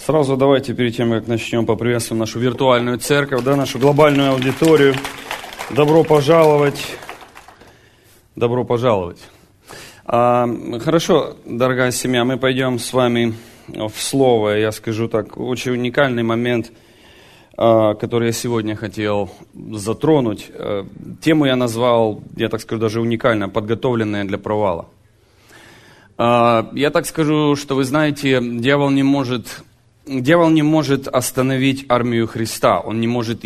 Сразу давайте, перед тем, как начнем, поприветствуем нашу виртуальную церковь, нашу глобальную аудиторию. Добро пожаловать. Добро пожаловать. Хорошо, дорогая семья, мы пойдем с вами в Слово. Я скажу так, очень уникальный момент, который я сегодня хотел затронуть. Тему я назвал, я так скажу, даже уникально, подготовленная для провала. Я так скажу, что вы знаете, дьявол не может остановить армию Христа, он не может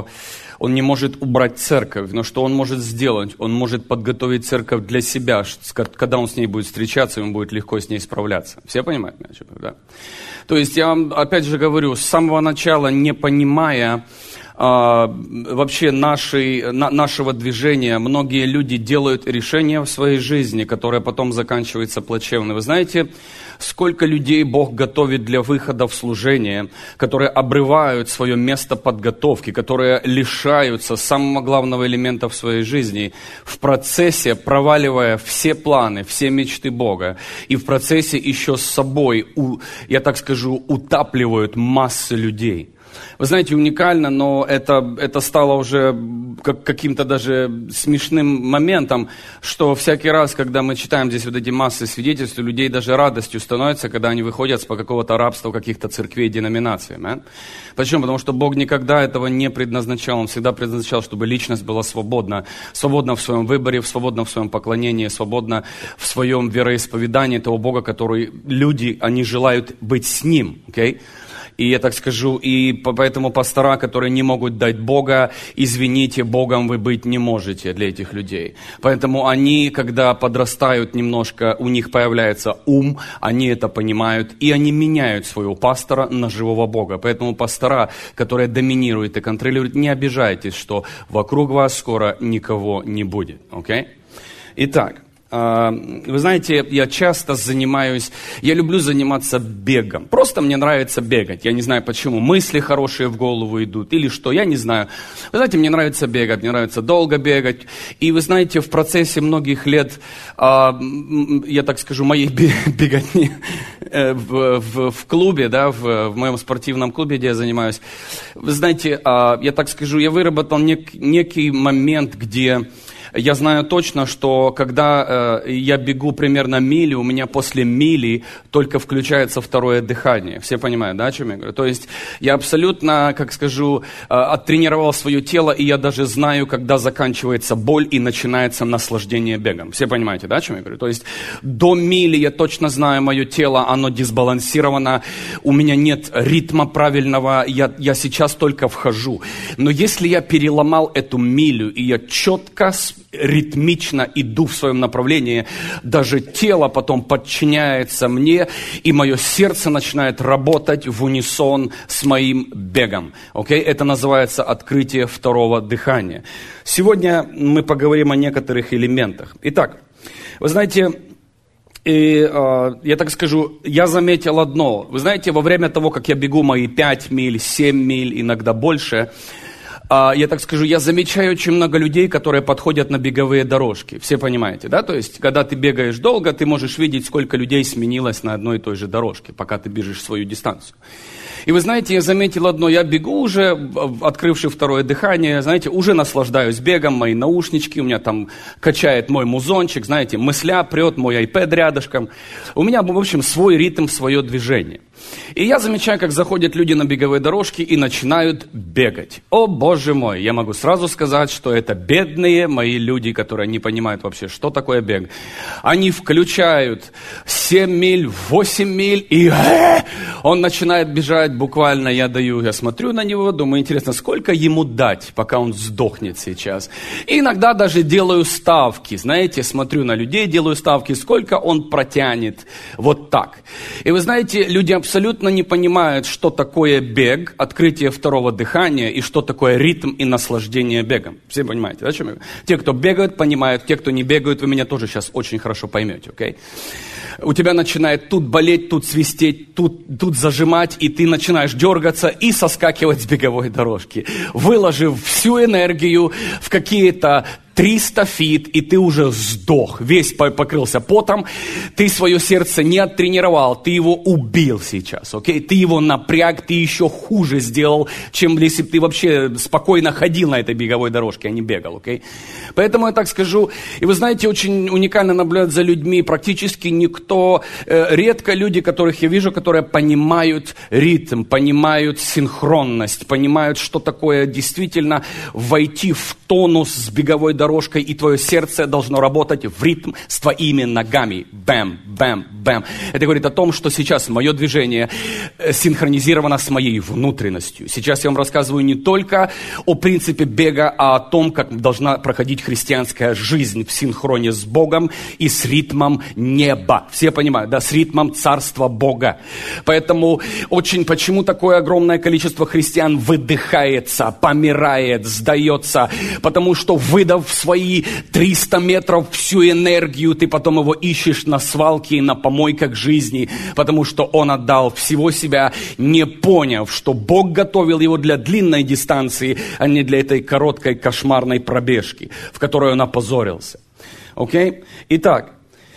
убрать церковь, но что он может сделать? Он может подготовить церковь для себя, когда он с ней будет встречаться, ему будет легко с ней справляться. Все понимают меня? Да? То есть я вам опять же говорю, с самого начала, не понимая вообще нашего движения, многие люди делают решения в своей жизни, которые потом заканчиваются плачевно. Вы знаете, сколько людей Бог готовит для выхода в служение, которые обрывают свое место подготовки, которые лишаются самого главного элемента в своей жизни, в процессе проваливая все планы, все мечты Бога, и в процессе еще с собой, я так скажу, утапливают массы людей. Вы знаете, уникально, но это стало уже каким-то даже смешным моментом, что всякий раз, когда мы читаем здесь вот эти массы свидетельств, у людей даже радостью становится, когда они выходят с какого-то рабства каких-то церквей, деноминаций. Почему? Потому что Бог никогда этого не предназначал. Он всегда предназначал, чтобы личность была свободна. Свободна в своем выборе, свободна в своем поклонении, свободна в своем вероисповедании того Бога, который люди, они желают быть с Ним. Okay? И я так скажу, и поэтому пастора, которые не могут дать Бога, извините, Богом вы быть не можете для этих людей. Поэтому они, когда подрастают немножко, у них появляется ум, они это понимают, и они меняют своего пастора на живого Бога. Поэтому пастора, которые доминируют и контролируют, не обижайтесь, что вокруг вас скоро никого не будет. Okay? Итак. Вы знаете, я люблю заниматься бегом. Просто мне нравится бегать. Я не знаю почему. Мысли хорошие в голову идут или что, я не знаю. Вы знаете, мне нравится бегать, мне нравится долго бегать. И вы знаете, в процессе многих лет, я так скажу, моей беготни в клубе, в моем спортивном клубе, где я занимаюсь, вы знаете, я так скажу, я выработал некий момент, где я знаю точно, что когда я бегу примерно милю, у меня после мили только включается второе дыхание. Все понимают, да, о чем я говорю? То есть я абсолютно, как скажу, оттренировал свое тело, и я даже знаю, когда заканчивается боль и начинается наслаждение бегом. Все понимаете, да, о чем я говорю? То есть до мили я точно знаю, мое тело, оно дисбалансировано, у меня нет ритма правильного, я сейчас только вхожу. Но если я переломал эту милю, и я четко, ритмично иду в своем направлении, даже тело потом подчиняется мне, и мое сердце начинает работать в унисон с моим бегом. Okay? Это называется открытие второго дыхания. Сегодня мы поговорим о некоторых элементах. Итак, вы знаете, я так скажу, я заметил одно. Вы знаете, во время того, как я бегу мои 5 миль, 7 миль, иногда больше, я так скажу, я замечаю очень много людей, которые подходят на беговые дорожки. Все понимаете, да? То есть, когда ты бегаешь долго, ты можешь видеть, сколько людей сменилось на одной и той же дорожке, пока ты бежишь свою дистанцию. И вы знаете, я заметил одно, я бегу уже, открывший второе дыхание, знаете, уже наслаждаюсь бегом, мои наушнички, у меня там качает мой музончик, знаете, мысля прет, мой iPad рядышком. У меня, в общем, свой ритм, свое движение. И я замечаю, как заходят люди на беговые дорожки и начинают бегать. О, Боже мой, я могу сразу сказать, что это бедные мои люди, которые не понимают вообще, что такое бег. Они включают 7 миль, 8 миль, и он начинает бежать буквально, я смотрю на него, думаю, интересно, сколько ему дать, пока он сдохнет сейчас. И иногда даже делаю ставки, знаете, смотрю на людей, делаю ставки, сколько он протянет, вот так. И вы знаете, люди абсолютно не понимают, что такое бег, открытие второго дыхания, и что такое ритм и наслаждение бегом. Все понимаете, да, о чем я говорю? Те, кто бегают, понимают, те, кто не бегают, вы меня тоже сейчас очень хорошо поймете, окей? У тебя начинает тут болеть, тут свистеть, тут зажимать, и ты начинаешь дергаться и соскакивать с беговой дорожки, выложив всю энергию в какие-то 300 фит, и ты уже сдох, весь покрылся потом, ты свое сердце не оттренировал, ты его убил сейчас, окей? Ты его напряг, ты еще хуже сделал, чем если бы ты вообще спокойно ходил на этой беговой дорожке, а не бегал, окей? Поэтому я так скажу, и вы знаете, очень уникально наблюдать за людьми, практически никто, редко люди, которых я вижу, которые понимают ритм, понимают синхронность, понимают, что такое действительно войти в тонус с беговой дорожкой, и твое сердце должно работать в ритм с твоими ногами. Бэм, бэм, бэм. Это говорит о том, что сейчас мое движение синхронизировано с моей внутренностью. Сейчас я вам рассказываю не только о принципе бега, а о том, как должна проходить христианская жизнь в синхроне с Богом и с ритмом неба. Все понимают, да, с ритмом Царства Бога. Поэтому почему такое огромное количество христиан выдыхается, помирает, сдается? Потому что, выдав свои 300 метров всю энергию, ты потом его ищешь на свалке и на помойках жизни, потому что он отдал всего себя, не поняв, что Бог готовил его для длинной дистанции, а не для этой короткой кошмарной пробежки, в которой он опозорился. Окей? Итак,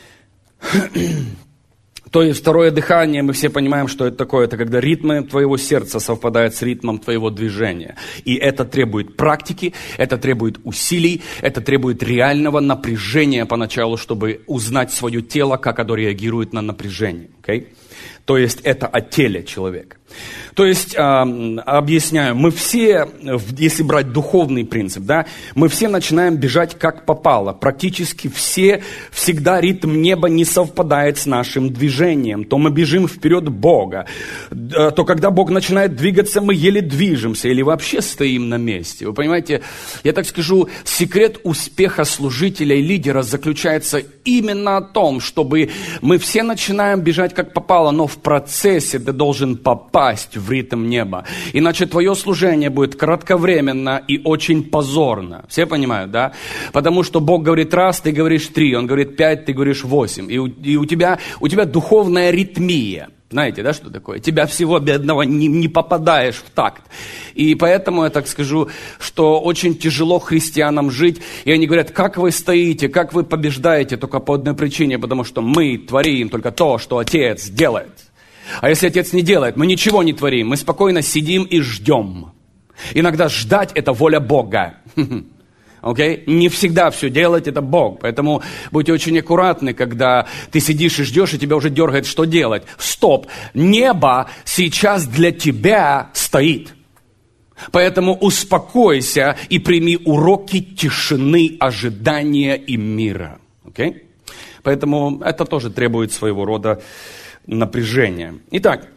то есть второе дыхание, мы все понимаем, что это такое. Это когда ритмы твоего сердца совпадают с ритмом твоего движения. И это требует практики, это требует усилий, это требует реального напряжения поначалу, чтобы узнать свое тело, как оно реагирует на напряжение. Okay? То есть это о теле человека. То есть, объясняю, мы все, если брать духовный принцип, да, мы все начинаем бежать как попало. Практически все, всегда ритм неба не совпадает с нашим движением. То мы бежим вперед Бога, то когда Бог начинает двигаться, мы еле движемся или вообще стоим на месте. Вы понимаете, я так скажу, секрет успеха служителя и лидера заключается именно о том, чтобы мы все начинаем бежать как попало, но в процессе ты должен попасть в ритм неба. Иначе твое служение будет кратковременно и очень позорно. Все понимают, да? Потому что Бог говорит раз, ты говоришь 3, Он говорит 5, ты говоришь 8. И у тебя духовная ритмия. Знаете, да, что такое? Тебя всего бедного не попадаешь в такт. И поэтому я так скажу, что очень тяжело христианам жить. И они говорят, как вы стоите, как вы побеждаете, только по одной причине, потому что мы творим только то, что Отец делает. А если Отец не делает, мы ничего не творим, мы спокойно сидим и ждем. Иногда ждать – это воля Бога. Okay? Не всегда все делать – это Бог. Поэтому будьте очень аккуратны, когда ты сидишь и ждешь, и тебя уже дергает, что делать. Стоп! Небо сейчас для тебя стоит. Поэтому успокойся и прими уроки тишины, ожидания и мира. Okay? Поэтому это тоже требует своего рода напряжения. Итак,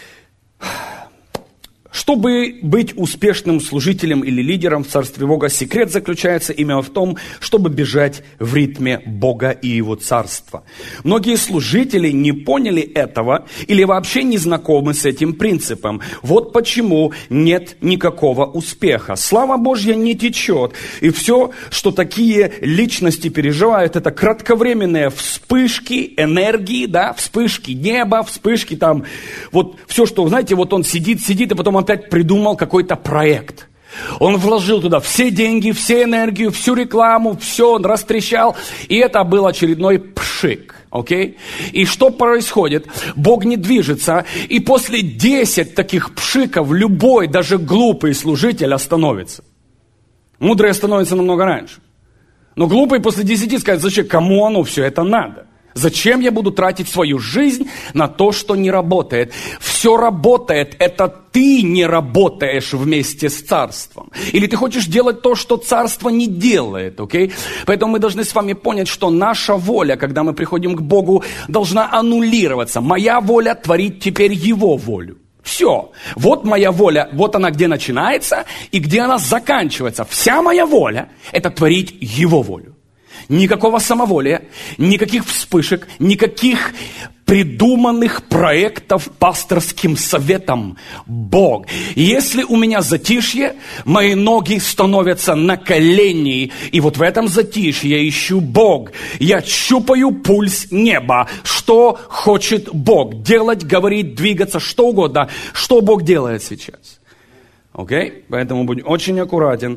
чтобы быть успешным служителем или лидером в Царстве Бога, секрет заключается именно в том, чтобы бежать в ритме Бога и Его Царства. Многие служители не поняли этого или вообще не знакомы с этим принципом. Вот почему нет никакого успеха. Слава Божья не течет. И все, что такие личности переживают, это кратковременные вспышки энергии, да, вспышки неба, вспышки там, вот все, что, знаете, вот он сидит, и потом опять придумал какой-то проект. Он вложил туда все деньги, всю энергию, всю рекламу, все он растрещал. И это был очередной пшик. Окей? И что происходит? Бог не движется. И после 10 таких пшиков любой, даже глупый служитель остановится. Мудрый становится намного раньше. Но глупый после 10 скажет, зачем, кому оно все это надо? Зачем я буду тратить свою жизнь на то, что не работает? Все работает, это ты не работаешь вместе с царством. Или ты хочешь делать то, что царство не делает, окей? Поэтому мы должны с вами понять, что наша воля, когда мы приходим к Богу, должна аннулироваться. Моя воля творит теперь Его волю. Все. Вот моя воля, вот она где начинается и где она заканчивается. Вся моя воля – это творить Его волю. Никакого самоволия, никаких вспышек, никаких придуманных проектов пасторским советом. Бог. Если у меня затишье, мои ноги становятся на колени. И вот в этом затишье я ищу Бог. Я щупаю пульс неба. Что хочет Бог? Делать, говорить, двигаться, что угодно. Что Бог делает сейчас? Окей? Поэтому будь очень аккуратен,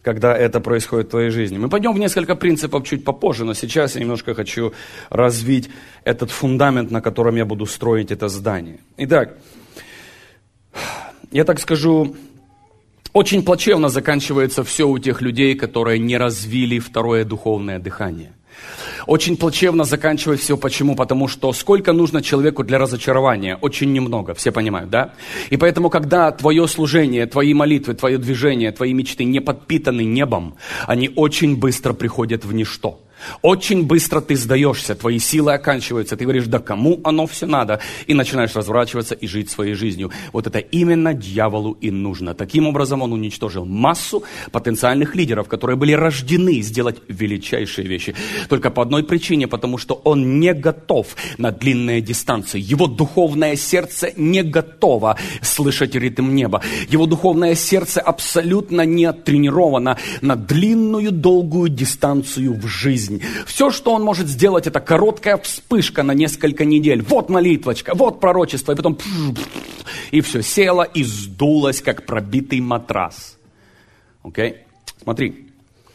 когда это происходит в твоей жизни. Мы пойдем в несколько принципов чуть попозже, но сейчас я немножко хочу развить этот фундамент, на котором я буду строить это здание. Итак, я так скажу, очень плачевно заканчивается все у тех людей, которые не развили второе духовное дыхание. Очень плачевно заканчивать все. Почему? Потому что сколько нужно человеку для разочарования? Очень немного. Все понимают, да? И поэтому, когда твое служение, твои молитвы, твое движение, твои мечты не подпитаны небом, они очень быстро приходят в ничто. Очень быстро ты сдаешься, твои силы оканчиваются, ты говоришь, да кому оно все надо, и начинаешь разворачиваться и жить своей жизнью. Вот это именно дьяволу и нужно. Таким образом он уничтожил массу потенциальных лидеров, которые были рождены сделать величайшие вещи. Только по одной причине, потому что он не готов на длинные дистанции. Его духовное сердце не готово слышать ритм неба. Его духовное сердце абсолютно не оттренировано на длинную, долгую дистанцию в жизнь. Все, что он может сделать, это короткая вспышка на несколько недель. Вот молитвочка, вот пророчество, и потом и все село и сдулось, как пробитый матрас. Окей? Смотри.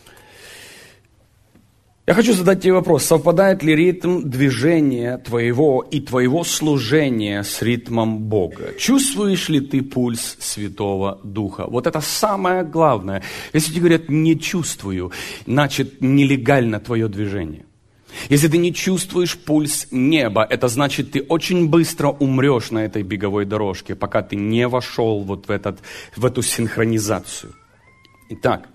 Я хочу задать тебе вопрос. Совпадает ли ритм движения твоего и твоего служения с ритмом Бога? Чувствуешь ли ты пульс Святого Духа? Вот это самое главное. Если тебе говорят «не чувствую», значит нелегально твое движение. Если ты не чувствуешь пульс неба, это значит, ты очень быстро умрешь на этой беговой дорожке, пока ты не вошел вот в эту синхронизацию. Итак,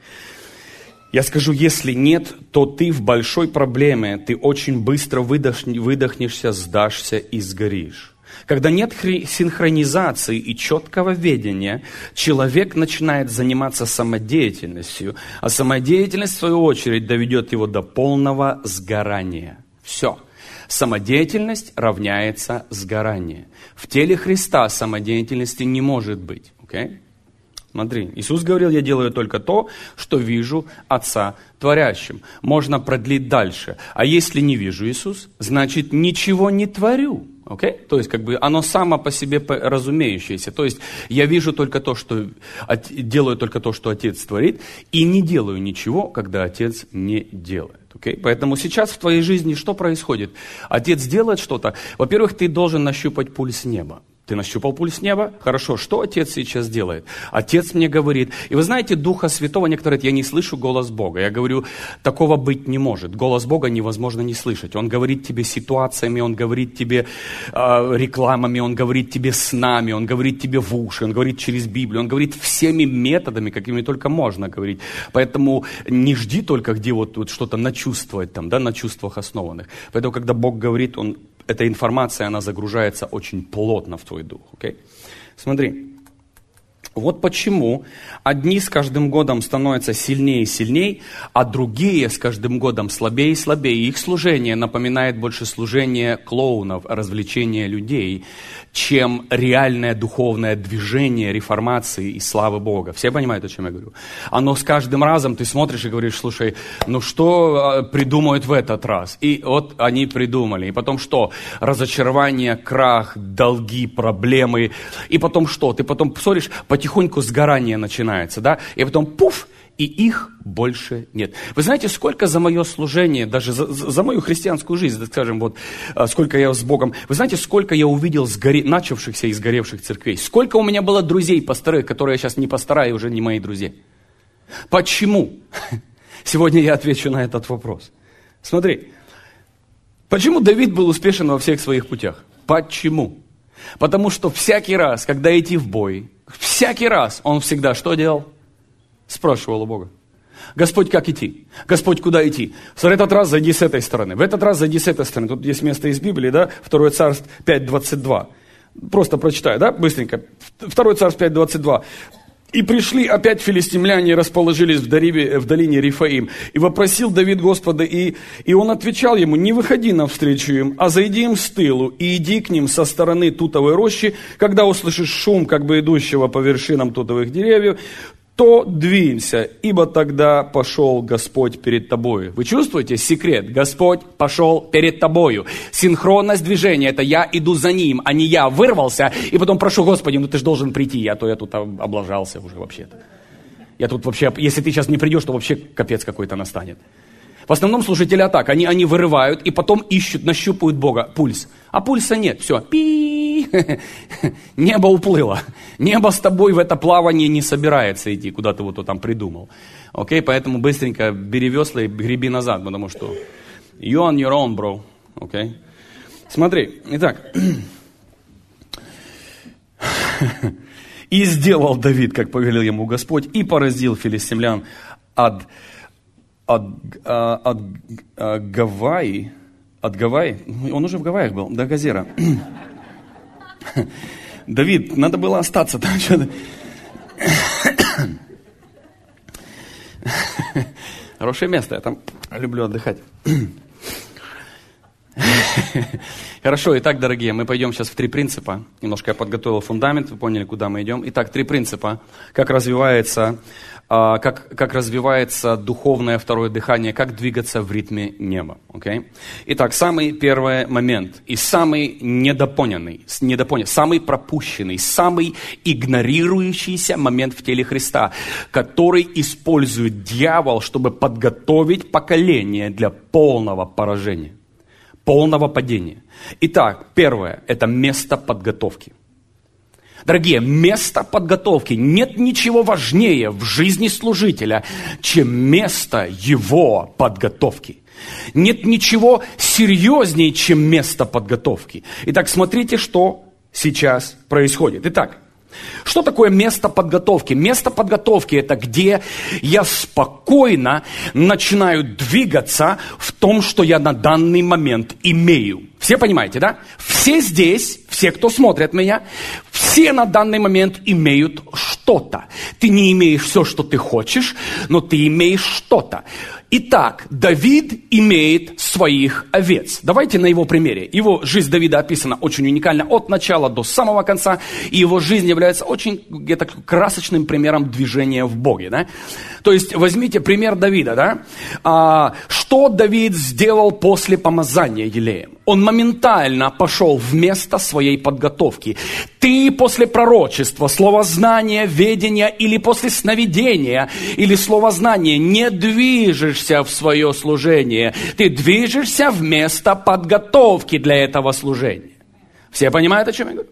я скажу, если нет, то ты в большой проблеме, ты очень быстро выдохнешься, сдашься и сгоришь. Когда нет синхронизации и четкого ведения, человек начинает заниматься самодеятельностью, а самодеятельность, в свою очередь, доведет его до полного сгорания. Все. Самодеятельность равняется сгоранию. В теле Христа самодеятельности не может быть. Okay? Смотри, Иисус говорил, я делаю только то, что вижу Отца творящим. Можно продлить дальше. А если не вижу Иисус, значит ничего не творю. Okay? То есть оно само по себе разумеющееся. То есть я вижу только то, что делаю только то, что Отец творит, и не делаю ничего, когда Отец не делает. Okay? Поэтому сейчас в твоей жизни что происходит? Отец делает что-то. Во-первых, ты должен нащупать пульс неба. Ты нащупал пульс неба? Хорошо, что Отец сейчас делает? Отец мне говорит, и вы знаете, Духа Святого, некоторые говорят, я не слышу голос Бога. Я говорю, такого быть не может. Голос Бога невозможно не слышать. Он говорит тебе ситуациями, Он говорит тебе рекламами, Он говорит тебе снами, Он говорит тебе в уши, Он говорит через Библию, Он говорит всеми методами, какими только можно говорить. Поэтому не жди только, где вот что-то начувствовать там, да, на чувствах основанных. Поэтому, когда Бог говорит, эта информация, она загружается очень плотно в твой дух. Okay? Смотри, вот почему одни с каждым годом становятся сильнее и сильнее, а другие с каждым годом слабее и слабее. Их служение напоминает больше служение клоунов, развлечения людей, чем реальное духовное движение реформации и славы Бога. Все понимают, о чем я говорю? Оно с каждым разом, ты смотришь и говоришь, слушай, ну что придумают в этот раз? И вот они придумали. И потом что? Разочарование, крах, долги, проблемы. И потом что? Ты потом смотришь, потихоньку сгорание начинается, да? И потом пуф, и их больше нет. Вы знаете, сколько за мое служение, даже за мою христианскую жизнь, так скажем, вот сколько я с Богом, вы знаете, сколько я увидел начавшихся и сгоревших церквей? Сколько у меня было друзей, пасторы, которые сейчас не пастора и уже не мои друзья? Почему? Сегодня я отвечу на этот вопрос. Смотри, почему Давид был успешен во всех своих путях? Почему? Потому что всякий раз, когда идти в бой, всякий раз он всегда что делал? Спрашивал у Бога. Господь, как идти? Господь, куда идти? В этот раз зайди с этой стороны, в этот раз зайди с этой стороны. Тут есть место из Библии, да? 2 Царств 5:22. Просто прочитаю, да? Быстренько. 2 Царств 5:22. «И пришли опять филистимляне, расположились в долине Рифаим. И вопросил Давид Господа, и он отвечал ему, не выходи навстречу им, а зайди им с тылу, и иди к ним со стороны тутовой рощи, когда услышишь шум, как бы идущего по вершинам тутовых деревьев, то двинься, ибо тогда пошел Господь перед тобою». Вы чувствуете секрет? Господь пошел перед тобою. Синхронность движения, это я иду за ним, а не я вырвался, и потом прошу, Господи, ну ты же должен прийти, а то я тут облажался уже вообще-то. Я тут вообще, если ты сейчас не придешь, то вообще капец какой-то настанет. В основном служители так, они вырывают и потом ищут, нащупают Бога, пульс. А пульса нет, все, пи, небо уплыло. Небо с тобой в это плавание не собирается идти, куда ты вот там придумал. Окей, поэтому быстренько бери весла и греби назад, потому что you on your own, bro. Окей. Смотри, итак. «И сделал Давид, как повелел ему Господь, и поразил филистимлян от Гавайи, он уже в Гавайях был, до Газера. Давид, надо было остаться там что-то. Хорошее место, я там люблю отдыхать. Хорошо, итак, дорогие, мы пойдем сейчас в 3 принципа. Немножко я подготовил фундамент, вы поняли, куда мы идем. Итак, 3 принципа, как развивается духовное второе дыхание, как двигаться в ритме неба. Okay? Итак, самый первый момент и самый недопонятый, самый пропущенный, самый игнорирующийся момент в теле Христа, который использует дьявол, чтобы подготовить поколение для полного поражения. Полного падения. Итак, первое – это место подготовки. Дорогие, место подготовки. Нет ничего важнее в жизни служителя, чем место его подготовки. Нет ничего серьезнее, чем место подготовки. Итак, смотрите, что сейчас происходит. Итак, что такое место подготовки? Место подготовки – это где я спокойно начинаю двигаться в том, что я на данный момент имею. Все понимаете, да? Все здесь, все, кто смотрит меня, все на данный момент имеют что-то. Ты не имеешь все, что ты хочешь, но ты имеешь что-то. Итак, Давид имеет своих овец. Давайте на его примере. Его жизнь Давида описана очень уникально от начала до самого конца. И его жизнь является очень где-то красочным примером движения в Боге. Да? То есть возьмите пример Давида. Да? Что Давид сделал после помазания елеем? Он моментально пошел в место своей подготовки. Ты после пророчества, словознания, ведения или после сновидения или словознания не движешься в свое служение. Ты движешься в место подготовки для этого служения. Все понимают, о чем я говорю?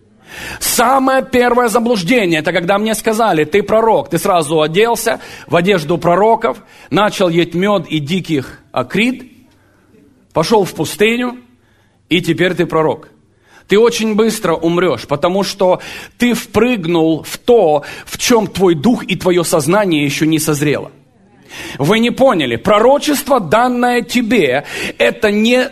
Самое первое заблуждение, это когда мне сказали, ты пророк, ты сразу оделся в одежду пророков, начал есть мед и диких акрид, пошел в пустыню, и теперь ты пророк. Ты очень быстро умрешь, потому что ты впрыгнул в то, в чем твой дух и твое сознание еще не созрело. Вы не поняли, пророчество, данное тебе, это не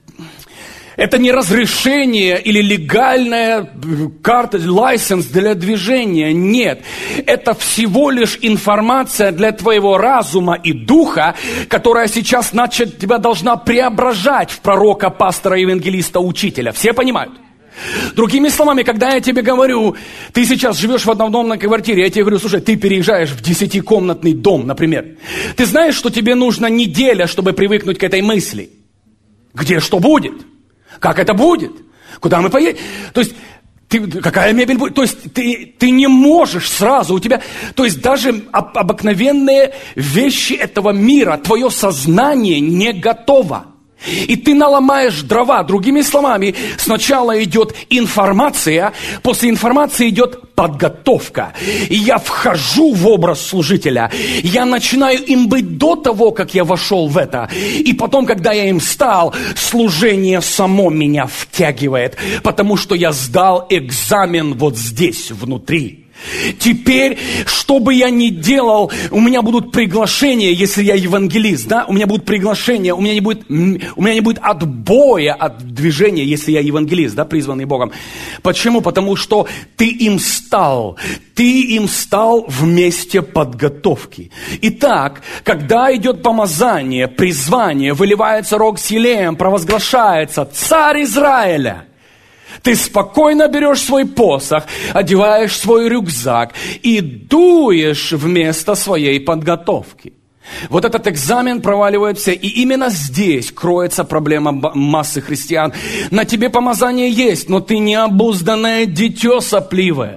разрешение или легальная карта, лайсенс для движения. Нет. Это всего лишь информация для твоего разума и духа, которая сейчас, значит, тебя должна преображать в пророка, пастора, евангелиста, учителя. Все понимают? Другими словами, когда я тебе говорю, ты сейчас живешь в однодомной квартире, я тебе говорю, слушай, ты переезжаешь в 10-комнатный дом, например. Ты знаешь, что тебе нужно неделя, чтобы привыкнуть к этой мысли? Где что будет? Как это будет? Куда мы поедем? То есть, какая мебель будет? То есть, ты не можешь сразу, у тебя... То есть, даже обыкновенные вещи этого мира, твое сознание не готово. И ты наломаешь дрова. Другими словами, сначала идет информация, после информации идет подготовка. И я вхожу в образ служителя. Я начинаю им быть до того, как я вошел в это. И потом, когда я им стал, служение само меня втягивает. Потому что я сдал экзамен вот здесь, внутри. Теперь, что бы я ни делал, у меня будут приглашения, если я евангелист, да? У меня будут приглашения, у меня не будет отбоя от движения, если я евангелист, да, призванный Богом. Почему? Потому что ты им стал в месте подготовки. Итак, когда идет помазание, призвание, выливается рог с елеем, провозглашается царь Израиля, ты спокойно берешь свой посох, одеваешь свой рюкзак и дуешь вместо своей подготовки. Вот этот экзамен проваливают все. И именно здесь кроется проблема массы христиан. На тебе помазание есть, но ты необузданное дитё сопливое.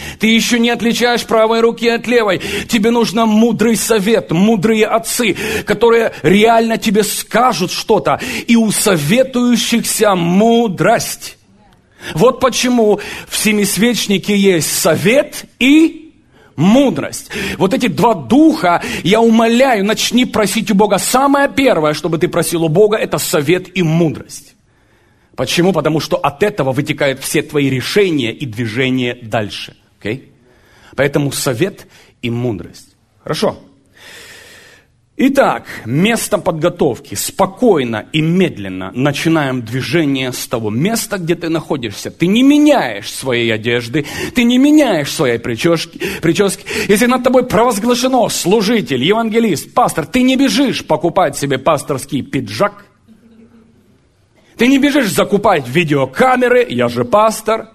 Ты еще не отличаешь правой руки от левой. Тебе нужен мудрый совет, мудрые отцы, которые реально тебе скажут что-то. И у советующихся мудрость. Вот почему в семисвечнике есть совет и мудрость. Вот эти два духа, я умоляю, начни просить у Бога. Самое первое, чтобы ты просил у Бога, это совет и мудрость. Почему? Потому что от этого вытекают все твои решения и движения дальше. Okay? Поэтому совет и мудрость. Хорошо. Итак, место подготовки. Спокойно и медленно начинаем движение с того места, где ты находишься. Ты не меняешь своей одежды, ты не меняешь своей прически. Если над тобой провозглашено служитель, евангелист, пастор, ты не бежишь покупать себе пасторский пиджак. Ты не бежишь закупать видеокамеры, я же пастор.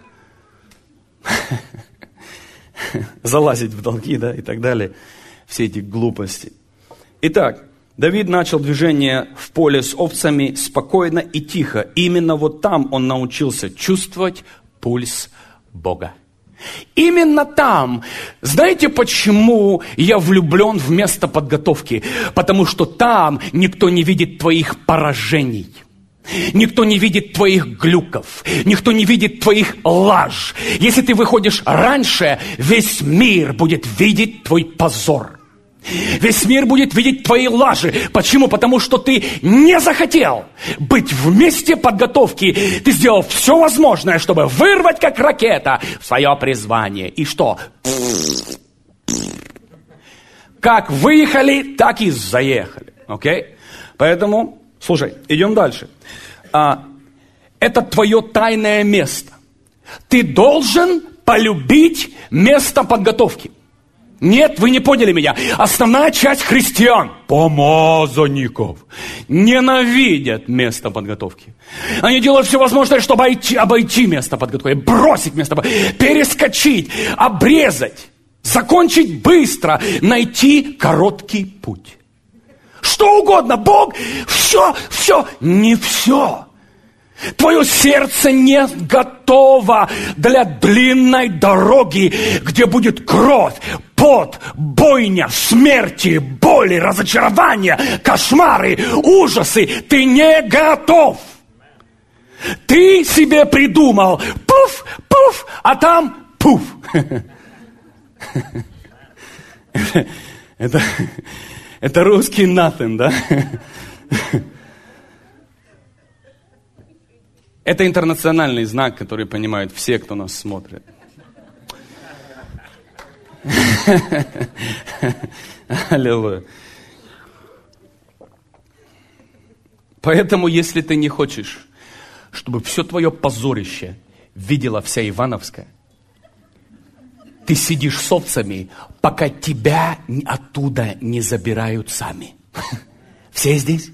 Залазить в долги, да, и так далее. Все эти глупости. Итак, Давид начал движение в поле с овцами спокойно и тихо. Именно вот там он научился чувствовать пульс Бога. Именно там. Знаете, почему я влюблен в место подготовки? Потому что там никто не видит твоих поражений. Никто не видит твоих глюков, никто не видит твоих лаж. Если ты выходишь раньше, весь мир будет видеть твой позор. Весь мир будет видеть твои лажи. Почему? Потому что ты не захотел быть в месте подготовки. Ты сделал все возможное, чтобы вырвать как ракета свое призвание. И что? Как выехали, так и заехали. Окей? Поэтому, слушай, идем дальше. Это твое тайное место. Ты должен полюбить место подготовки. Нет, вы не поняли меня. Основная часть христиан, помазанников, ненавидят место подготовки. Они делают все возможное, чтобы обойти место подготовки, бросить место подготовки, перескочить, обрезать, закончить быстро, найти короткий путь. Что угодно, Бог, все, не все. Твое сердце не готово для длинной дороги, где будет кровь, пот, бойня, смерти, боли, разочарования, кошмары, ужасы. Ты не готов. Ты себе придумал пуф, пуф, а там пуф. Это русский nothing, да? Это интернациональный знак, который понимают все, кто нас смотрит. Аллилуйя. Поэтому, если ты не хочешь, чтобы все твое позорище видела вся Ивановская, ты сидишь с овцами, пока тебя оттуда не забирают сами. Все здесь?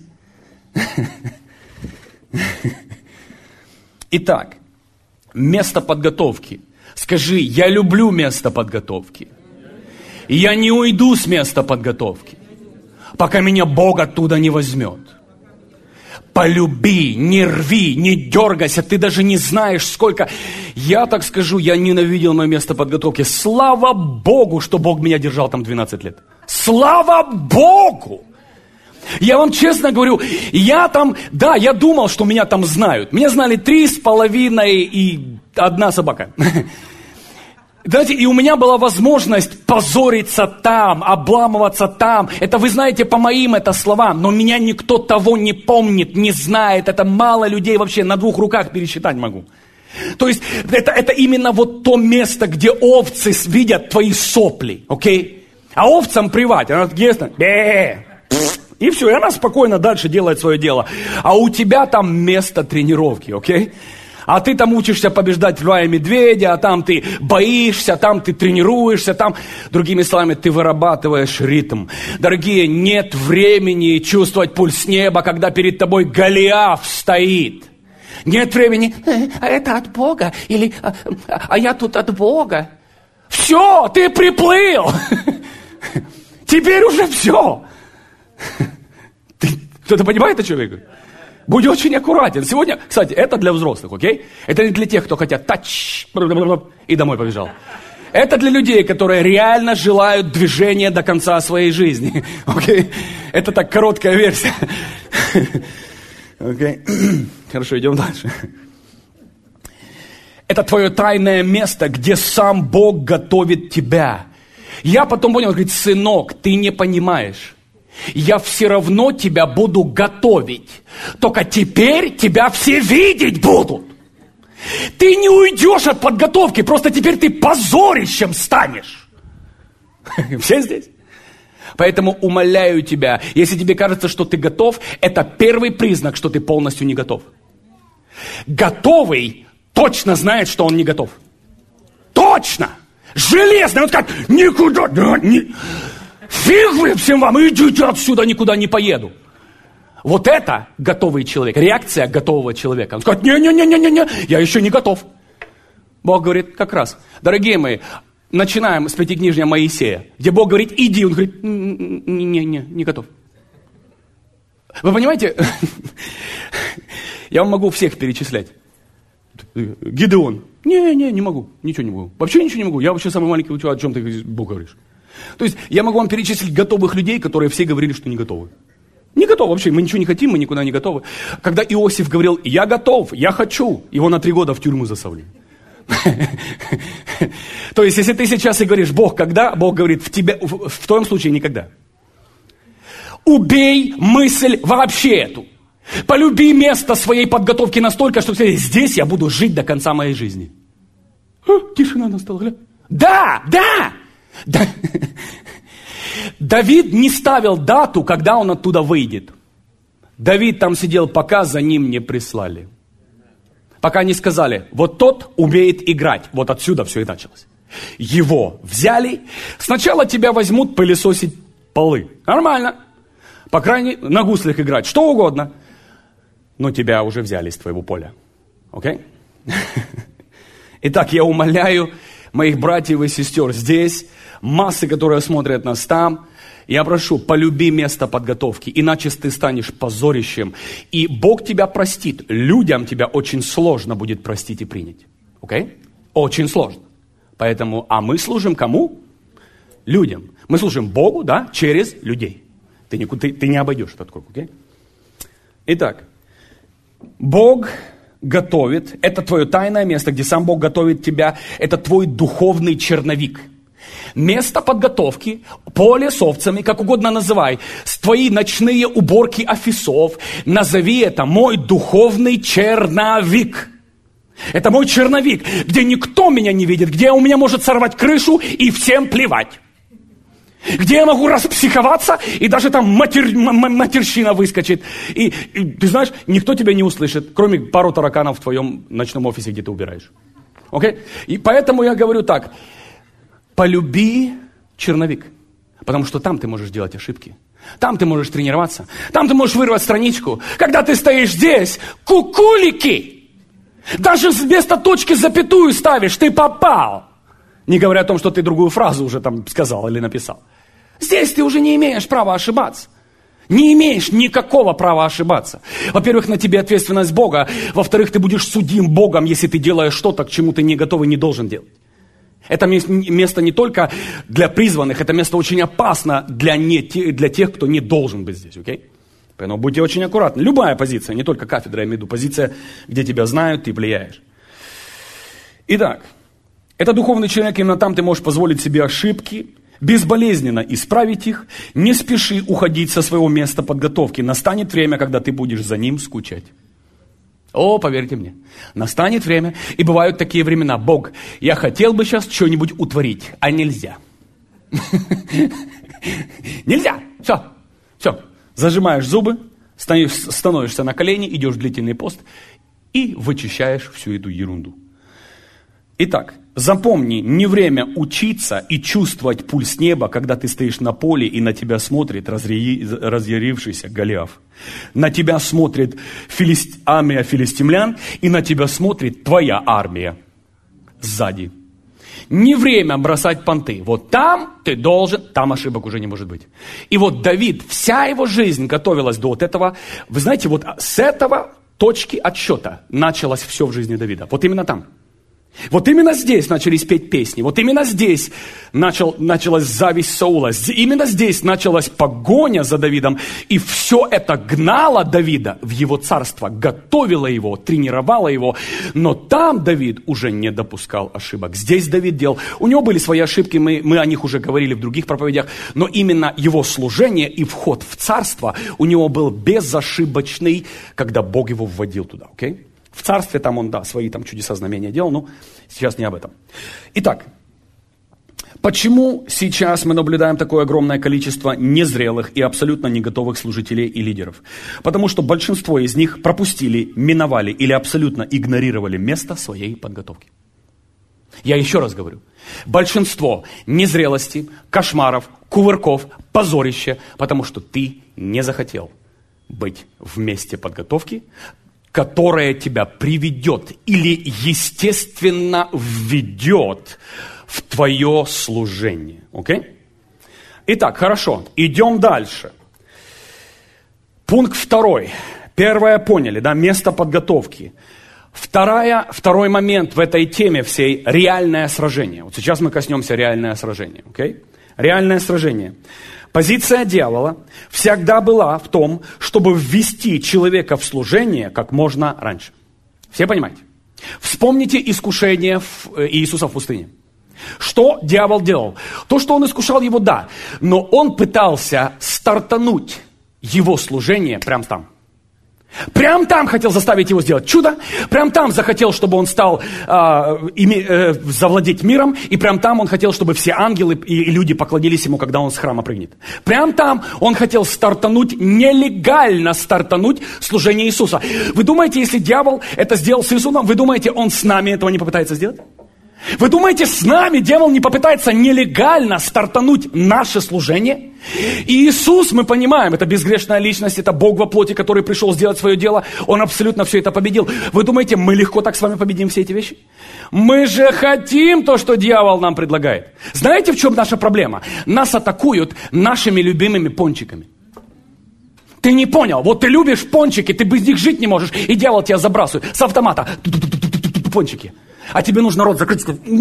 Итак, место подготовки. Скажи, я люблю место подготовки. Я не уйду с места подготовки, пока меня Бог оттуда не возьмет. Полюби, не рви, не дергайся, ты даже не знаешь, сколько. Я так скажу, я ненавидел мое место подготовки. Слава Богу, что Бог меня держал там 12 лет. Слава Богу! Я вам честно говорю, я думал, что меня там знают. Меня знали 3,5 и 1 собака. Знаете, и у меня была возможность позориться там, обламываться там. Это вы знаете по моим это словам, но меня никто того не помнит, не знает. Это мало людей вообще, на 2 руках пересчитать могу. То есть это именно вот то место, где овцы видят твои сопли, окей? А овцам плевать, она ясно, и все, и она спокойно дальше делает свое дело. А у тебя там место тренировки, окей? А ты там учишься побеждать льва и медведя, а там ты боишься, там ты тренируешься, там, другими словами, ты вырабатываешь ритм. Дорогие, нет времени чувствовать пульс неба, когда перед тобой Голиаф стоит. Нет времени, а это от Бога, или а я тут от Бога. Все, ты приплыл. Теперь уже все. Кто-то понимает, о чем я говорю? Будь очень аккуратен. Сегодня, кстати, это для взрослых, окей? Это не для тех, кто хотят тач и домой побежал. Это для людей, которые реально желают движения до конца своей жизни. Okay? Это так короткая версия. Okay? Хорошо, идем дальше. Это твое тайное место, где сам Бог готовит тебя. Я потом понял, он говорит, сынок, ты не понимаешь. Я все равно тебя буду готовить. Только теперь тебя все видеть будут. Ты не уйдешь от подготовки, просто теперь ты позорищем станешь. Все здесь? Поэтому умоляю тебя, если тебе кажется, что ты готов, это первый признак, что ты полностью не готов. Готовый точно знает, что он не готов. Точно! Железно! Он скажет, никуда, фиг вы всем вам, идите отсюда, никуда не поеду. Вот это готовый человек, реакция готового человека. Он скажет, не, я еще не готов. Бог говорит, как раз. Дорогие мои, начинаем с пятикнижия Моисея, где Бог говорит, иди, он говорит, не готов. Вы понимаете, я вам могу всех перечислять. Гидеон, не могу, ничего не могу. Вообще ничего не могу, я вообще самый маленький учу, о чем ты, Бог, говоришь. То есть я могу вам перечислить готовых людей, которые все говорили, что не готовы. Не готовы вообще, мы ничего не хотим, мы никуда не готовы. Когда Иосиф говорил, я готов, я хочу, его на 3 года в тюрьму засовли. То есть, если ты сейчас и говоришь, Бог, когда? Бог говорит, в твоем случае никогда. Убей мысль вообще эту. Полюби место своей подготовки настолько, что здесь я буду жить до конца моей жизни. Тишина настала, глянь. Да. Давид не ставил дату, когда он оттуда выйдет. Давид там сидел, пока за ним не прислали. Пока не сказали, вот тот умеет играть. Вот отсюда все и началось. Его взяли. Сначала тебя возьмут пылесосить полы. Нормально. По крайней мере, на гуслях играть. Что угодно. Но тебя уже взяли из твоего поля. Окей? Итак, я умоляю моих братьев и сестер здесь, массы, которые смотрят нас там, я прошу, полюби место подготовки, иначе ты станешь позорищем. И Бог тебя простит. Людям тебя очень сложно будет простить и принять. Окей? Очень сложно. Поэтому, а мы служим кому? Людям. Мы служим Богу, да, через людей. Ты не обойдешь этот круг, окей? Итак, Бог готовит, это твое тайное место, где сам Бог готовит тебя, это твой духовный черновик. Место подготовки, поле с овцами, как угодно называй, твои ночные уборки офисов, назови это мой духовный черновик. Это мой черновик, где никто меня не видит, где у меня может сорвать крышу и всем плевать. Где я могу распсиховаться, и даже там матерщина выскочит. И ты знаешь, никто тебя не услышит, кроме пару тараканов в твоем ночном офисе, где ты убираешь. Окей? И поэтому я говорю так. Полюби черновик. Потому что там ты можешь делать ошибки. Там ты можешь тренироваться. Там ты можешь вырвать страничку. Когда ты стоишь здесь, кукулики. Даже вместо точки запятую ставишь, ты попал. Не говоря о том, что ты другую фразу уже там сказал или написал. Здесь ты уже не имеешь права ошибаться. Не имеешь никакого права ошибаться. Во-первых, на тебе ответственность Бога. Во-вторых, ты будешь судим Богом, если ты делаешь что-то, к чему ты не готов и не должен делать. Это место не только для призванных, это место очень опасно для тех, кто не должен быть здесь. Okay? Поэтому будьте очень аккуратны. Любая позиция, не только кафедра, я имею в виду позиция, где тебя знают, ты влияешь. Итак, это духовный человек, именно там ты можешь позволить себе ошибки, безболезненно исправить их, не спеши уходить со своего места подготовки. Настанет время, когда ты будешь за ним скучать. О, поверьте мне, настанет время, и бывают такие времена. Бог, я хотел бы сейчас что-нибудь утворить, а нельзя. Нельзя, все. Зажимаешь зубы, становишься на колени, идешь в длительный пост и вычищаешь всю эту ерунду. Итак, запомни, не время учиться и чувствовать пульс неба, когда ты стоишь на поле и на тебя смотрит разъярившийся Голиаф. На тебя смотрит армия филистимлян, и на тебя смотрит твоя армия сзади. Не время бросать понты. Вот там ты должен, там ошибок уже не может быть. И вот Давид, вся его жизнь готовилась до вот этого. Вы знаете, вот с этого точки отсчета началось все в жизни Давида. Вот именно там. Вот именно здесь начались петь песни. Вот именно здесь началась зависть Саула. Именно здесь началась погоня за Давидом. И все это гнало Давида в его царство, готовило его, тренировало его. Но там Давид уже не допускал ошибок. Здесь Давид делал. У него были свои ошибки, мы о них уже говорили в других проповедях. Но именно его служение и вход в царство у него был безошибочный, когда Бог его вводил туда. Okay? В царстве там он, свои там чудеса, знамения делал, но сейчас не об этом. Итак, почему сейчас мы наблюдаем такое огромное количество незрелых и абсолютно не готовых служителей и лидеров? Потому что большинство из них пропустили, миновали или абсолютно игнорировали место своей подготовки. Я еще раз говорю, большинство незрелости, кошмаров, кувырков, позорища, потому что ты не захотел быть в месте подготовки, которая тебя приведет или естественно введет в твое служение. Окей? Итак, хорошо, идем дальше. Пункт 2. Первое поняли, место подготовки. Второй момент в этой теме всей – реальное сражение. Вот сейчас мы коснемся реальное сражение. Окей? Реальное сражение. Позиция дьявола всегда была в том, чтобы ввести человека в служение как можно раньше. Все понимаете? Вспомните искушение Иисуса в пустыне. Что дьявол делал? То, что он искушал его, да, но он пытался стартануть его служение прямо там. Прям там хотел заставить его сделать чудо, прям там захотел, чтобы он стал завладеть миром, и прям там он хотел, чтобы все ангелы и люди поклонились ему, когда он с храма прыгнет. Прям там он хотел нелегально стартануть служение Иисуса. Вы думаете, если дьявол это сделал с Иисусом, вы думаете, он с нами этого не попытается сделать? Вы думаете, с нами дьявол не попытается нелегально стартануть наше служение? И Иисус, мы понимаем, это безгрешная личность, это Бог во плоти, который пришел сделать свое дело. Он абсолютно все это победил. Вы думаете, мы легко так с вами победим все эти вещи? Мы же хотим то, что дьявол нам предлагает. Знаете, в чем наша проблема? Нас атакуют нашими любимыми пончиками. Ты не понял, вот ты любишь пончики, ты без них жить не можешь, и дьявол тебя забрасывает с автомата. Пончики. А тебе нужно рот закрыть.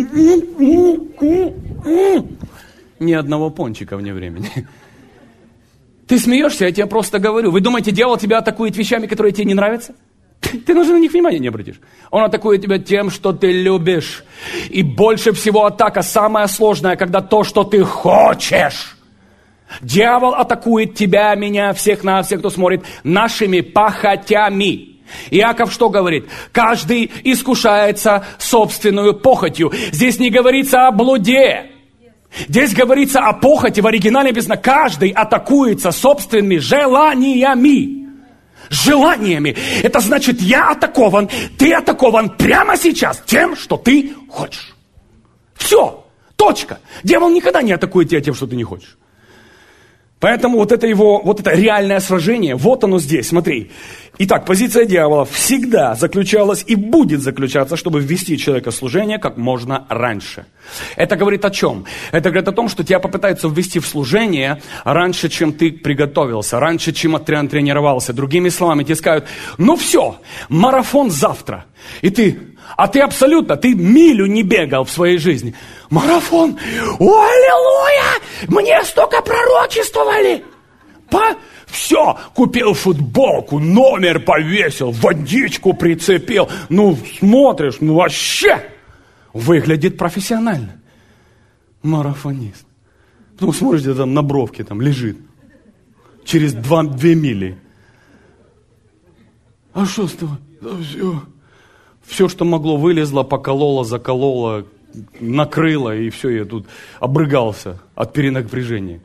Ни одного пончика вне времени. Ты смеешься, я тебе просто говорю. Вы думаете, дьявол тебя атакует вещами, которые тебе не нравятся? Ты даже на них внимания не обратишь. Он атакует тебя тем, что ты любишь. И больше всего атака самая сложная, когда то, что ты хочешь. Дьявол атакует тебя, меня, всех нас, всех, кто смотрит, нашими похотями. Иаков что говорит? Каждый искушается собственную похотью. Здесь не говорится о блуде. Здесь говорится о похоти. В оригинале написано, каждый атакуется собственными желаниями. Желаниями. Это значит, я атакован, ты атакован прямо сейчас тем, что ты хочешь. Все. Точка. Дьявол никогда не атакует тебя тем, что ты не хочешь. Поэтому вот это реальное сражение, вот оно здесь, смотри. Итак, позиция дьявола всегда заключалась и будет заключаться, чтобы ввести человека в служение как можно раньше. Это говорит о чем? Это говорит о том, что тебя попытаются ввести в служение раньше, чем ты приготовился, раньше, чем тренировался. Другими словами, тебе скажут, ну все, марафон завтра. И ты милю не бегал в своей жизни. Марафон, аллилуйя, мне столько пророчествовали. Все, купил футболку, номер повесил, водичку прицепил. Ну, смотришь, вообще выглядит профессионально. Марафонист. Потом смотришь, где там на бровке там лежит. Через 2 мили. А что с тобой? Да все. Все, что могло, вылезло, покололо, закололо, накрыло, и все, я тут обрыгался от перенапряжения.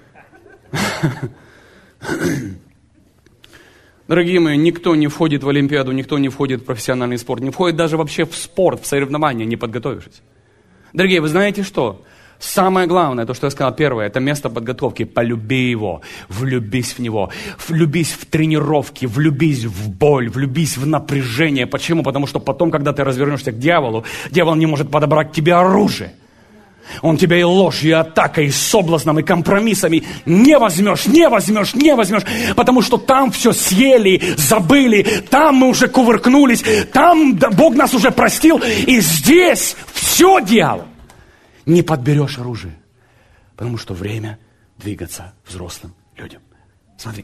Дорогие мои, никто не входит в Олимпиаду, никто не входит в профессиональный спорт, не входит даже вообще в спорт, в соревнования, не подготовившись. Дорогие, вы знаете что? Самое главное, то, что я сказал первое, это место подготовки. Полюби его, влюбись в него, влюбись в тренировки, влюбись в боль, влюбись в напряжение. Почему? Потому что потом, когда ты развернешься к дьяволу, дьявол не может подобрать к тебе оружие. Он тебя и ложью, и атакой, и соблазном, и компромиссами не возьмешь, не возьмешь, не возьмешь, потому что там все съели, забыли, там мы уже кувыркнулись, там Бог нас уже простил, и здесь все дьявол. Не подберешь оружие, потому что время двигаться взрослым людям. Смотри.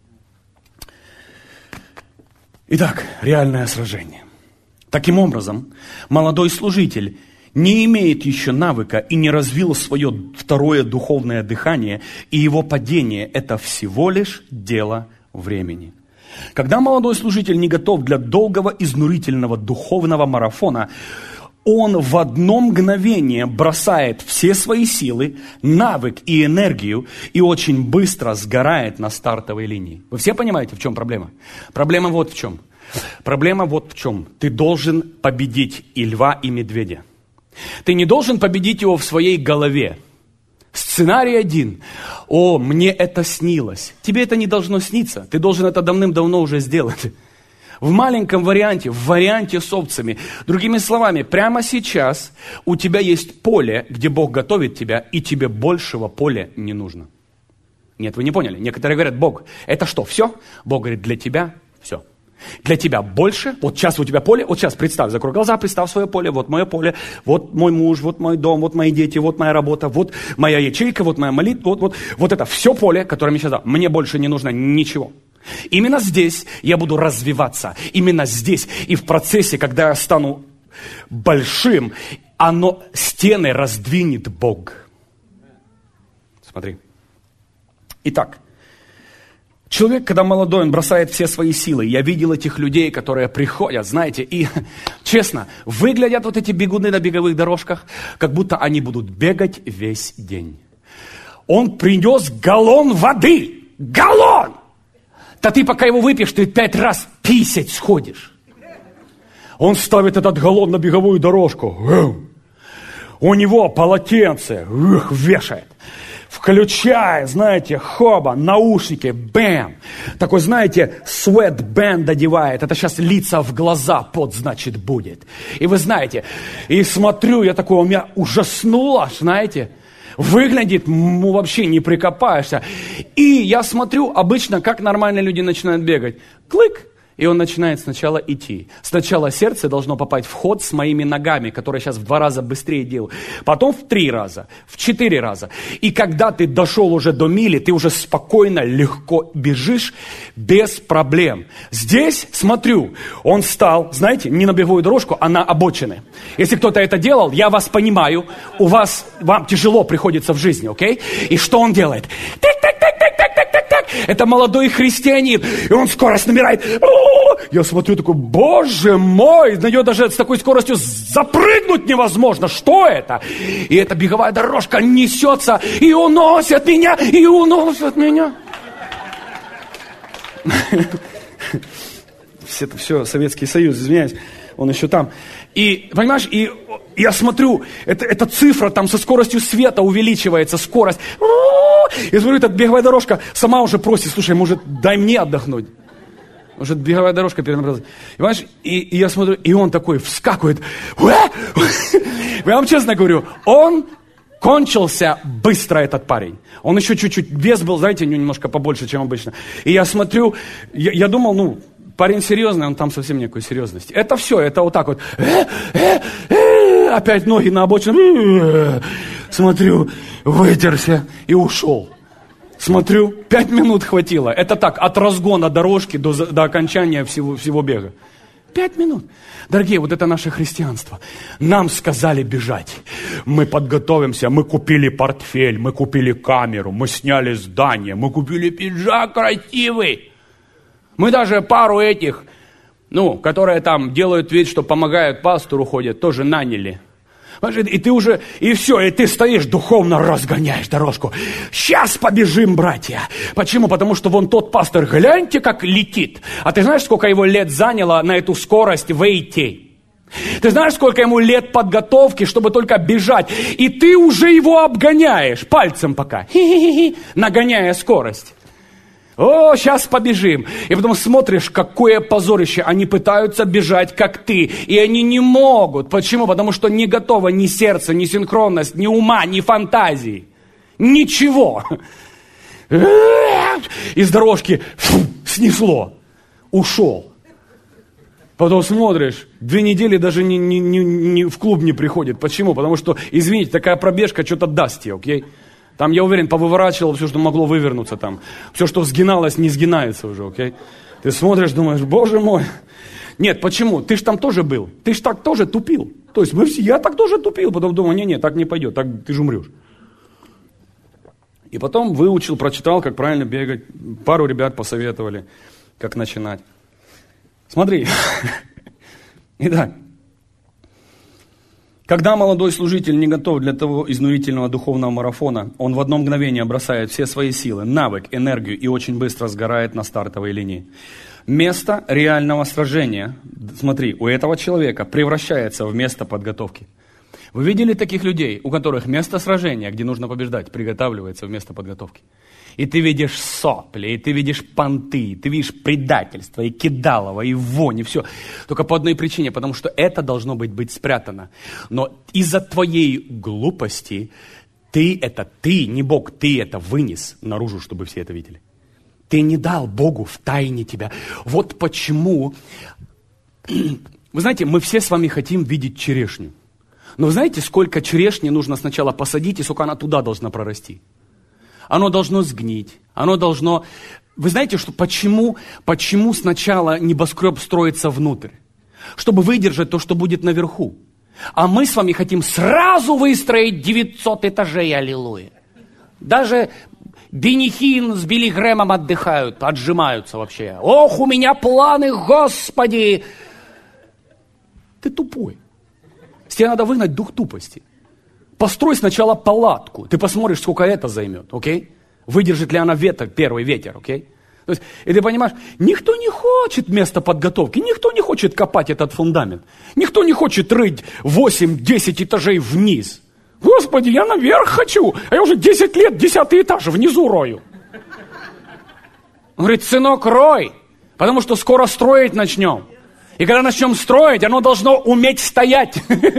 Итак, реальное сражение. Таким образом, молодой служитель не имеет еще навыка и не развил свое второе духовное дыхание, и его падение – это всего лишь дело времени. Когда молодой служитель не готов для долгого, изнурительного духовного марафона, он в одно мгновение бросает все свои силы, навык и энергию и очень быстро сгорает на стартовой линии. Вы все понимаете, в чем проблема? Проблема вот в чем. Проблема вот в чем. Ты должен победить и льва, и медведя. Ты не должен победить его в своей голове. Сценарий один. О, мне это снилось. Тебе это не должно сниться. Ты должен это давным-давно уже сделать. В маленьком варианте, в варианте с овцами. Другими словами, прямо сейчас у тебя есть поле, где Бог готовит тебя, и тебе большего поля не нужно. Нет, вы не поняли. Некоторые говорят, Бог, это что, все? Бог говорит, для тебя все. Для тебя больше, вот сейчас у тебя поле, вот сейчас представь, закрой глаза, представь свое поле, вот мое поле, вот мой муж, вот мой дом, вот мои дети, вот моя работа, вот моя ячейка, вот моя молитва, вот это все поле, которое мне сейчас дал. Мне больше не нужно ничего. Именно здесь я буду развиваться, именно здесь и в процессе, когда я стану большим, стены раздвинет Бог. Смотри. Итак. Человек, когда молодой, он бросает все свои силы. Я видел этих людей, которые приходят, знаете, и, честно, выглядят вот эти бегуны на беговых дорожках, как будто они будут бегать весь день. Он принес галлон воды. Галлон! Да ты пока его выпьешь, ты 5 раз писать сходишь. Он ставит этот галлон на беговую дорожку. У него полотенце вешает. Включая, знаете, хоба, наушники, бэм. Такой, знаете, свет-бэнд одевает. Это сейчас лица в глаза пот, значит, будет. И вы знаете, и смотрю, я такой, у меня ужаснуло, знаете. Выглядит, вообще не прикопаешься. И я смотрю, обычно, как нормальные люди начинают бегать. Клык. И он начинает сначала идти. Сначала сердце должно попасть в ход с моими ногами, которые сейчас в 2 раза быстрее делаю. Потом в 3 раза, в 4 раза. И когда ты дошел уже до мили, ты уже спокойно, легко бежишь, без проблем. Здесь, смотрю, он встал, знаете, не на беговую дорожку, а на обочины. Если кто-то это делал, я вас понимаю, вам тяжело приходится в жизни, окей? И что он делает? Так. Это молодой христианин, и он скорость набирает. Я смотрю, такой, боже мой, на нее даже с такой скоростью запрыгнуть невозможно. Что это? И эта беговая дорожка несется и уносит меня, и уносит меня. Это все Советский Союз, извиняюсь, он еще там. И, понимаешь, и я смотрю, эта цифра там со скоростью света увеличивается, скорость. Я смотрю, эта беговая дорожка сама уже просит, слушай, может, дай мне отдохнуть. Может, беговая дорожка переобразуется. И, понимаешь, и я смотрю, и он такой вскакивает. Я вам честно говорю, он кончился быстро, этот парень. Он еще чуть-чуть, вес был, знаете, немножко побольше, чем обычно. И я смотрю, я думал, парень серьезный, он там совсем никакой серьезности. Это все, это вот так вот. Опять ноги на обочину. Смотрю, вытерся и ушел. Смотрю, 5 минут хватило. Это так, от разгона дорожки до окончания всего бега. 5 минут. Дорогие, вот это наше христианство. Нам сказали бежать. Мы подготовимся, мы купили портфель, мы купили камеру, мы сняли здание, мы купили пиджак красивый. Мы даже пару этих, которые там делают вид, что помогают пастору, ходят, тоже наняли. И ты уже, и все, и ты стоишь, духовно разгоняешь дорожку. Сейчас побежим, братья. Почему? Потому что вон тот пастор, гляньте, как летит. А ты знаешь, сколько его лет заняло на эту скорость выйти? Ты знаешь, сколько ему лет подготовки, чтобы только бежать? И ты уже его обгоняешь, пальцем пока, нагоняя скорость. О, сейчас побежим. И потом смотришь, какое позорище. Они пытаются бежать, как ты. И они не могут. Почему? Потому что не готово ни сердце, ни синхронность, ни ума, ни фантазии. Ничего. Из дорожки снесло. Ушел. Потом смотришь, 2 недели даже в клуб не приходит. Почему? Потому что, извините, такая пробежка что-то даст тебе, окей? Там, я уверен, повыворачивал все, что могло вывернуться там. Все, что сгиналось, не сгинается уже, окей? Ты смотришь, думаешь, боже мой. Нет, почему? Ты ж там тоже был. Ты ж так тоже тупил. То есть я так тоже тупил. Потом думаю, не, так не пойдет, так ты же умрешь. И потом выучил, прочитал, как правильно бегать. Пару ребят посоветовали, как начинать. Смотри. Итак. Когда молодой служитель не готов для того изнурительного духовного марафона, он в одно мгновение бросает все свои силы, навык, энергию и очень быстро сгорает на стартовой линии. Место реального сражения, смотри, у этого человека превращается в место подготовки. Вы видели таких людей, у которых место сражения, где нужно побеждать, приготавливается в место подготовки? И ты видишь сопли, и ты видишь понты, ты видишь предательство, и кидалово, и вонь, и все. Только по одной причине, потому что это должно быть спрятано. Но из-за твоей глупости ты, не Бог, ты это вынес наружу, чтобы все это видели. Ты не дал Богу в тайне тебя. Вот почему, вы знаете, мы все с вами хотим видеть черешню. Но знаете, сколько черешни нужно сначала посадить, и сколько она туда должна прорасти? Оно должно сгнить, оно должно... Вы знаете, что почему сначала небоскреб строится внутрь? Чтобы выдержать то, что будет наверху. А мы с вами хотим сразу выстроить 900 этажей, аллилуйя. Даже Бенни Хинн с Билли Грэмом отдыхают, отжимаются вообще. Ох, у меня планы, Господи! Ты тупой. Тебе надо выгнать дух тупости. Построй сначала палатку. Ты посмотришь, сколько это займет, окей? Выдержит ли она первый ветер, окей? То есть, и ты понимаешь, никто не хочет места подготовки, никто не хочет копать этот фундамент. Никто не хочет рыть 8-10 этажей вниз. Господи, я наверх хочу, а я уже 10 лет 10-й этаж внизу рою. Он говорит, сынок, рой, потому что скоро строить начнем. И когда начнем строить, оно должно уметь стоять.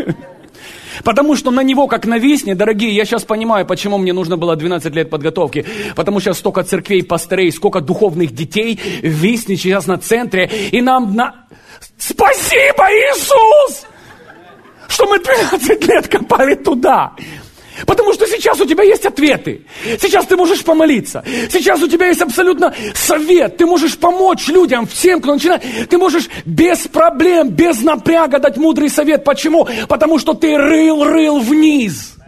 Потому что на него, как нависнет, дорогие, я сейчас понимаю, почему мне нужно было 12 лет подготовки. Потому что столько церквей, пастырей, сколько духовных детей виснет сейчас на центре. И нам Спасибо, Иисус! Что мы 12 лет копали туда. Потому что сейчас у тебя есть ответы. Сейчас ты можешь помолиться. Сейчас у тебя есть абсолютно совет. Ты можешь помочь людям, всем, кто начинает. Ты можешь без проблем, без напряга дать мудрый совет. Почему? Потому что ты рыл вниз.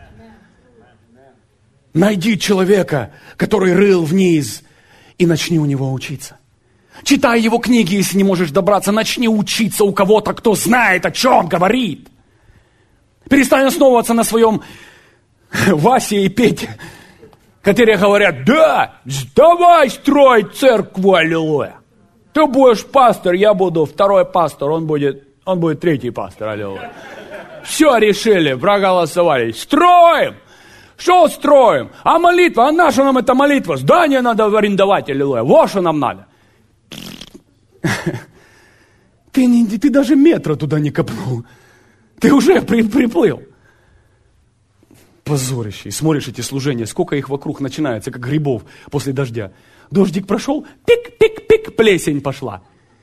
Найди человека, который рыл вниз, и начни у него учиться. Читай его книги, если не можешь добраться. Начни учиться у кого-то, кто знает, о чем говорит. Перестань основываться на своем Васе и Пете, которые говорят, да, давай строить церковь, аллилуйя. Ты будешь пастор, я буду второй пастор, он будет третий пастор, аллилуйя. Все решили, проголосовали. Строим! Что строим? А молитва? А наша нам эта молитва? Здание надо арендовать, аллилуйя. Вот что нам надо. Ты даже метра туда не копнул. Ты уже приплыл. Позорище. И смотришь эти служения, сколько их вокруг начинается, как грибов после дождя. Дождик прошел, пик-пик-пик, плесень пошла.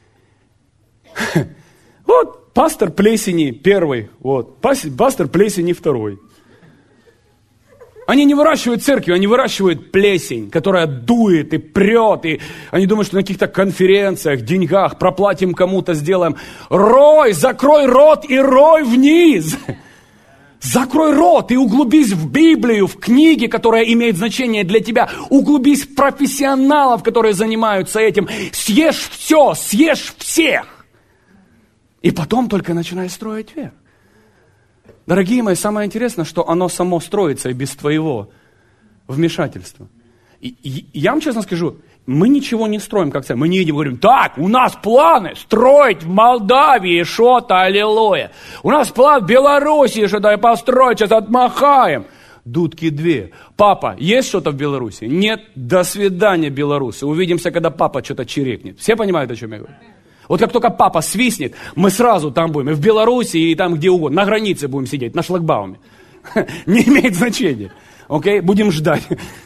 Вот пастор плесени первый, вот, пастор плесени второй. Они не выращивают церкви, они выращивают плесень, которая дует и прет. И они думают, что на каких-то конференциях, деньгах, проплатим кому-то, сделаем. Рой, закрой рот и рой вниз. Закрой рот и углубись в Библию, в книги, которая имеет значение для тебя. Углубись в профессионалов, которые занимаются этим. Съешь все, съешь всех. И потом только начинай строить вверх. Дорогие мои, самое интересное, что оно само строится и без твоего вмешательства. И я вам честно скажу, мы ничего не строим как цель. Мы не едем и говорим, так, у нас планы строить в Молдавии что-то, аллилуйя. У нас план в Белоруссии что-то построить, сейчас отмахаем. дудки 2. Папа, есть что-то в Беларуси? Нет, до свидания, белорусы. Увидимся, когда папа что-то чирикнет. Все понимают, о чем я говорю? Вот как только папа свистнет, мы сразу там будем. И в Беларуси, и там где угодно. На границе будем сидеть, на шлагбауме. Не имеет значения. Окей? Будем ждать.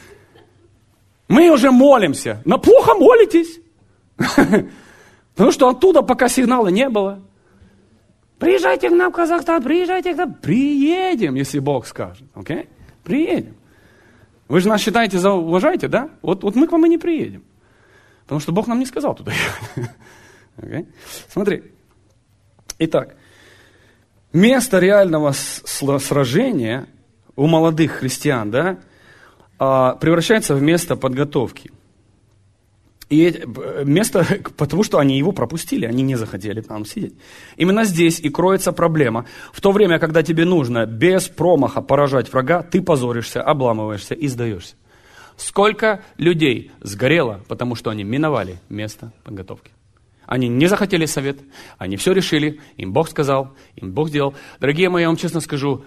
Мы уже молимся. Но плохо молитесь. Потому что оттуда пока сигнала не было. Приезжайте к нам в Казахстан, приезжайте к нам. Приедем, если Бог скажет. Окей? Приедем. Вы же нас считаете, уважаете, да? Вот мы к вам и не приедем. Потому что Бог нам не сказал туда ехать. Okay. Смотри. Итак, место реального сражения у молодых христиан, да, превращается в место подготовки. И место, потому что они его пропустили, они не захотели там сидеть. Именно здесь и кроется проблема. В то время, когда тебе нужно без промаха поражать врага, ты позоришься, обламываешься и сдаешься. Сколько людей сгорело, потому что они миновали место подготовки. Они не захотели совет, они все решили, им Бог сказал, им Бог сделал. Дорогие мои, я вам честно скажу,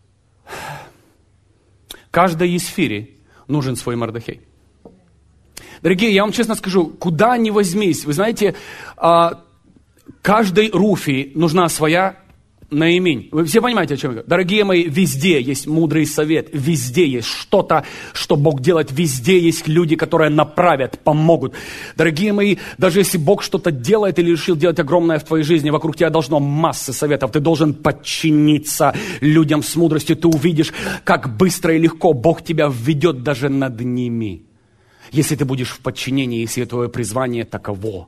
каждой Есфире нужен свой Мордехей. Дорогие, я вам честно скажу, куда ни возьмись, вы знаете, каждой Руфии нужна своя Наимень. Вы все понимаете, о чем я говорю? Дорогие мои, везде есть мудрый совет, везде есть что-то, что Бог делает, везде есть люди, которые направят, помогут. Дорогие мои, даже если Бог что-то делает или решил делать огромное в твоей жизни, вокруг тебя должно масса советов, ты должен подчиниться людям с мудростью, ты увидишь, как быстро и легко Бог тебя введет даже над ними. Если ты будешь в подчинении, если твое призвание таково.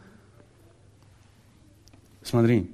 Смотри.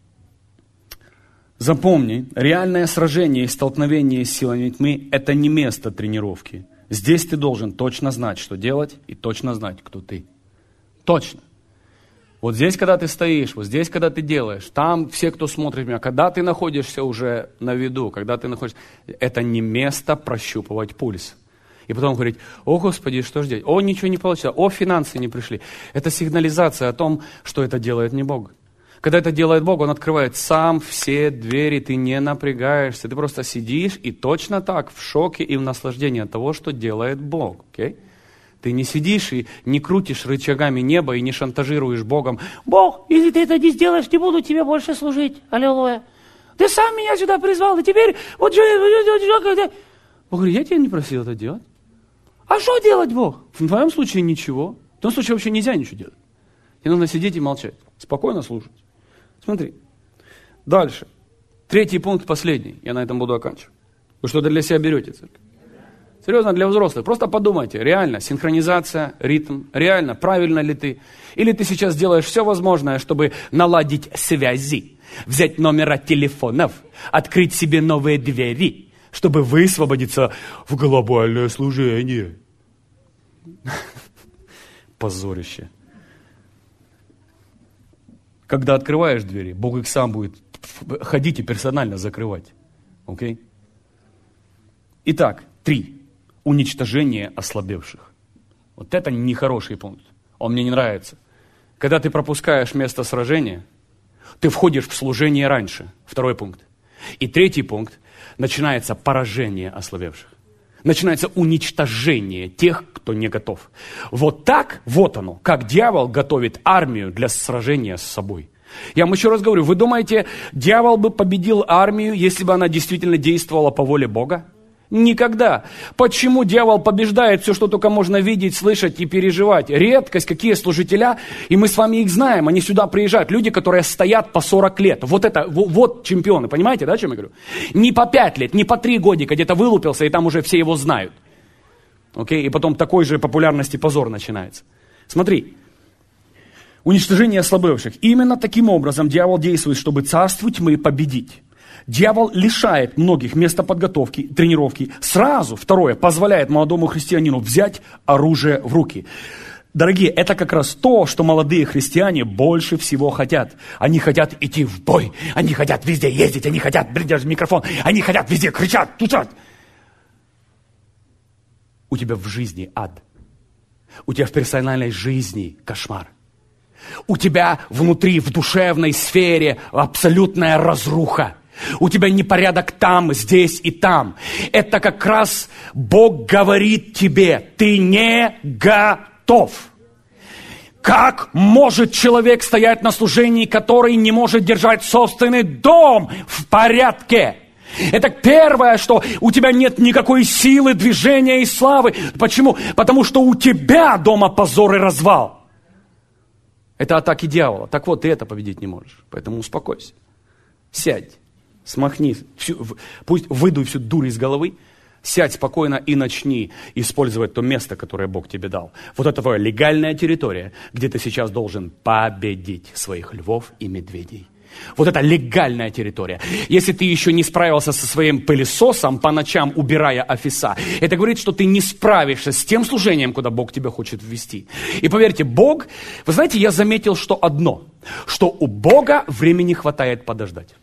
Запомни, реальное сражение и столкновение с силами тьмы – это не место тренировки. Здесь ты должен точно знать, что делать, и точно знать, кто ты. Точно. Вот здесь, когда ты стоишь, вот здесь, когда ты делаешь, там все, кто смотрит меня, когда ты находишься уже на виду, когда ты находишься, это не место прощупывать пульс. И потом говорить: о, Господи, что же делать? О, ничего не получилось, о, финансы не пришли. Это сигнализация о том, что это делает не Бог. Когда это делает Бог, Он открывает сам все двери, ты не напрягаешься, ты просто сидишь и точно так в шоке и в наслаждении от того, что делает Бог. Okay? Ты не сидишь и не крутишь рычагами неба и не шантажируешь Богом: Бог, если ты это не сделаешь, не буду тебе больше служить. Аллилуйя. Ты сам меня сюда призвал, и теперь вот... Бог говорит: я тебя не просил это делать. А что делать, Бог? В твоем случае ничего. В том случае вообще нельзя ничего делать. Тебе нужно сидеть и молчать, спокойно слушать. Смотри. Дальше. 3 пункт, последний. Я на этом буду оканчивать. Вы что-то для себя берете, церковь? Серьезно, для взрослых. Просто подумайте, реально, синхронизация, ритм, реально, правильно ли ты? Или ты сейчас делаешь все возможное, чтобы наладить связи, взять номера телефонов, открыть себе новые двери, чтобы высвободиться в глобальное служение. Позорище. Когда открываешь двери, Бог их сам будет ходить и персонально закрывать. Окей? Итак, 3. Уничтожение ослабевших. Вот это нехороший пункт. Он мне не нравится. Когда ты пропускаешь место сражения, ты входишь в служение раньше. 2 пункт. И 3 пункт. Начинается поражение ослабевших. Начинается уничтожение тех, кто не готов. Вот так, вот оно, как дьявол готовит армию для сражения с собой. Я вам еще раз говорю, вы думаете, дьявол бы победил армию, если бы она действительно действовала по воле Бога? Никогда. Почему дьявол побеждает все, что только можно видеть, слышать и переживать? Редкость, какие служителя, и мы с вами их знаем, они сюда приезжают, люди, которые стоят по 40 лет. Вот это, вот чемпионы, понимаете, да, о чем я говорю? Не по 5 лет, не по 3 годика, где-то вылупился, и там уже все его знают. Окей? И потом такой же популярности позор начинается. Смотри. Уничтожение ослабевших. Именно таким образом дьявол действует, чтобы царству тьмы победить. Дьявол лишает многих места подготовки, тренировки. Сразу, 2, позволяет молодому христианину взять оружие в руки. Дорогие, это как раз то, что молодые христиане больше всего хотят. Они хотят идти в бой, они хотят везде ездить, они хотят держать микрофон, они хотят везде кричать, тучать. У тебя в жизни ад. У тебя в персональной жизни кошмар. У тебя внутри, в душевной сфере абсолютная разруха. У тебя непорядок там, здесь и там. Это как раз Бог говорит тебе, ты не готов. Как может человек стоять на служении, который не может держать собственный дом в порядке? Это первое, что у тебя нет никакой силы, движения и славы. Почему? Потому что у тебя дома позор и развал. Это атаки дьявола. Так вот, ты это победить не можешь. Поэтому успокойся. Сядь, смахни, пусть выдуй всю дурь из головы. Сядь спокойно и начни использовать то место, которое Бог тебе дал. Вот это твоя легальная территория, где ты сейчас должен победить своих львов и медведей. Вот это легальная территория. Если ты еще не справился со своим пылесосом по ночам, убирая офиса, это говорит, что ты не справишься с тем служением, куда Бог тебя хочет ввести. И поверьте, Бог, вы знаете, я заметил, что одно, что у Бога времени хватает подождать.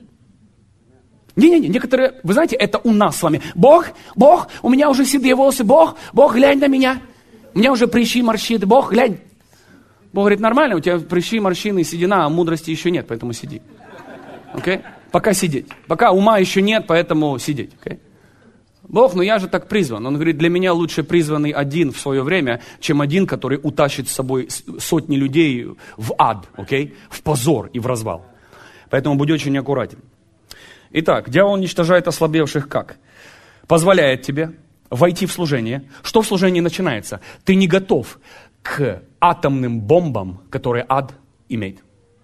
Не-не-не, некоторые, вы знаете, это у нас с вами. Бог, у меня уже седые волосы, Бог, глянь на меня. У меня уже прыщи, морщины, Бог, глянь. Бог говорит, нормально, у тебя прыщи, морщины, седина, а мудрости еще нет, поэтому сиди. Окей? Пока сидеть. Пока ума еще нет, поэтому сидеть. Окей? Бог, я же так призван. Он говорит, для меня лучше призванный один в свое время, чем один, который утащит с собой сотни людей в ад, окей? В позор и в развал. Поэтому будь очень аккуратен. Итак, дьявол уничтожает ослабевших как? Позволяет тебе войти в служение. Что в служении начинается? Ты не готов к атомным бомбам, которые ад имеет.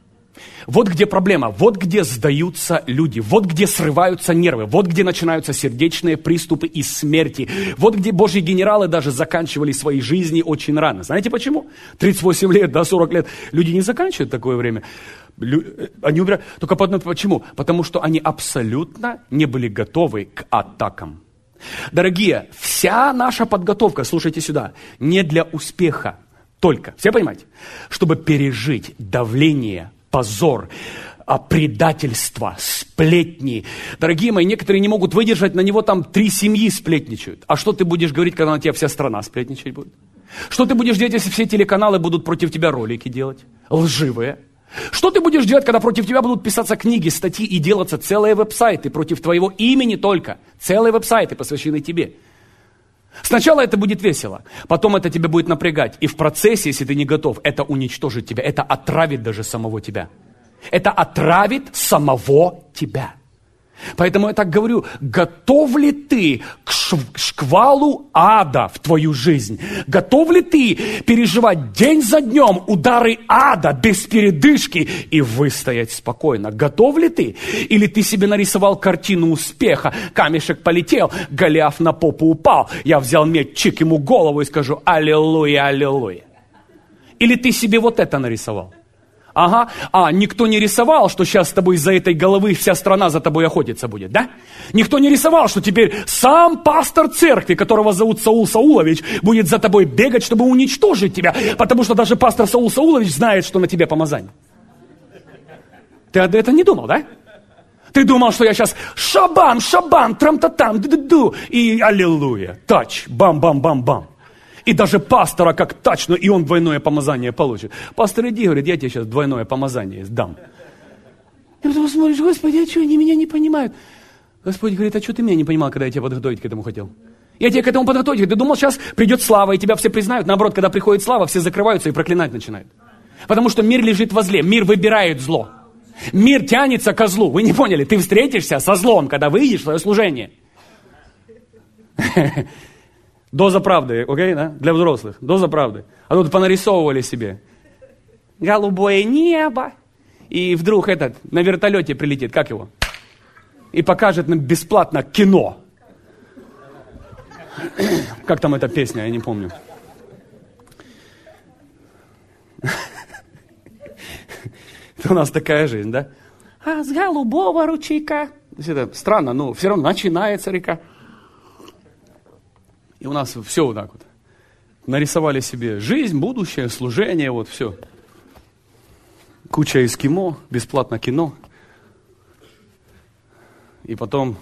Вот где проблема, вот где сдаются люди, вот где срываются нервы, вот где начинаются сердечные приступы и смерти, вот где Божьи генералы даже заканчивали свои жизни очень рано. Знаете почему? 38 лет, 40 лет. Люди не заканчивают такое время. Они умирают. Только по одному. Почему? Потому что они абсолютно не были готовы к атакам. Дорогие, вся наша подготовка, слушайте сюда, не для успеха только. Все понимаете? Чтобы пережить давление, позор, предательство, сплетни. Дорогие мои, некоторые не могут выдержать, на него там 3 семьи сплетничают. А что ты будешь говорить, когда на тебя вся страна сплетничать будет? Что ты будешь делать, если все телеканалы будут против тебя ролики делать? Лживые. Что ты будешь делать, когда против тебя будут писаться книги, статьи и делаться целые веб-сайты против твоего имени только? Целые веб-сайты, посвященные тебе. Сначала это будет весело, потом это тебя будет напрягать. И в процессе, если ты не готов, это уничтожит тебя. Это отравит даже самого тебя. Это отравит самого тебя. Поэтому я так говорю, готов ли ты к шквалу ада в твою жизнь? Готов ли ты переживать день за днем удары ада без передышки и выстоять спокойно? Готов ли ты? Или ты себе нарисовал картину успеха? Камешек полетел, Голиаф на попу упал. Я взял меч, чик ему голову и скажу аллилуйя, аллилуйя. Или ты себе вот это нарисовал? Ага, никто не рисовал, что сейчас с тобой из-за этой головы вся страна за тобой охотиться будет, да? Никто не рисовал, что теперь сам пастор церкви, которого зовут Саул Саулович, будет за тобой бегать, чтобы уничтожить тебя, потому что даже пастор Саул Саулович знает, что на тебе помазание. Ты об этом не думал, да? Ты думал, что я сейчас шабам, трам-та-там, ду-ду-ду, и аллилуйя, тач, бам-бам-бам-бам. И даже пастора как тач, но и он двойное помазание получит. Пастор иди, говорит, я тебе сейчас двойное помазание дам. И потом смотришь, Господи, а что, они меня не понимают? Господь говорит, а что ты меня не понимал, когда я тебя подготовить к этому хотел? Я тебя к этому подготовить. Ты думал, сейчас придет слава, и тебя все признают. Наоборот, когда приходит слава, все закрываются и проклинать начинают. Потому что мир лежит во зле, мир выбирает зло. Мир тянется ко злу. Вы не поняли, ты встретишься со злом, когда выйдешь в свое служение. Доза правды, окей, да? Для взрослых. Доза правды. А тут понарисовывали себе. Голубое небо. И вдруг на вертолете прилетит, как его? И покажет нам бесплатно кино. Как там эта песня, я не помню. Это у нас такая жизнь, да? А с голубого ручейка. Это странно, но все равно начинается река. И у нас все вот так вот. Нарисовали себе жизнь, будущее, служение, вот все. Куча эскимо, бесплатно кино. И потом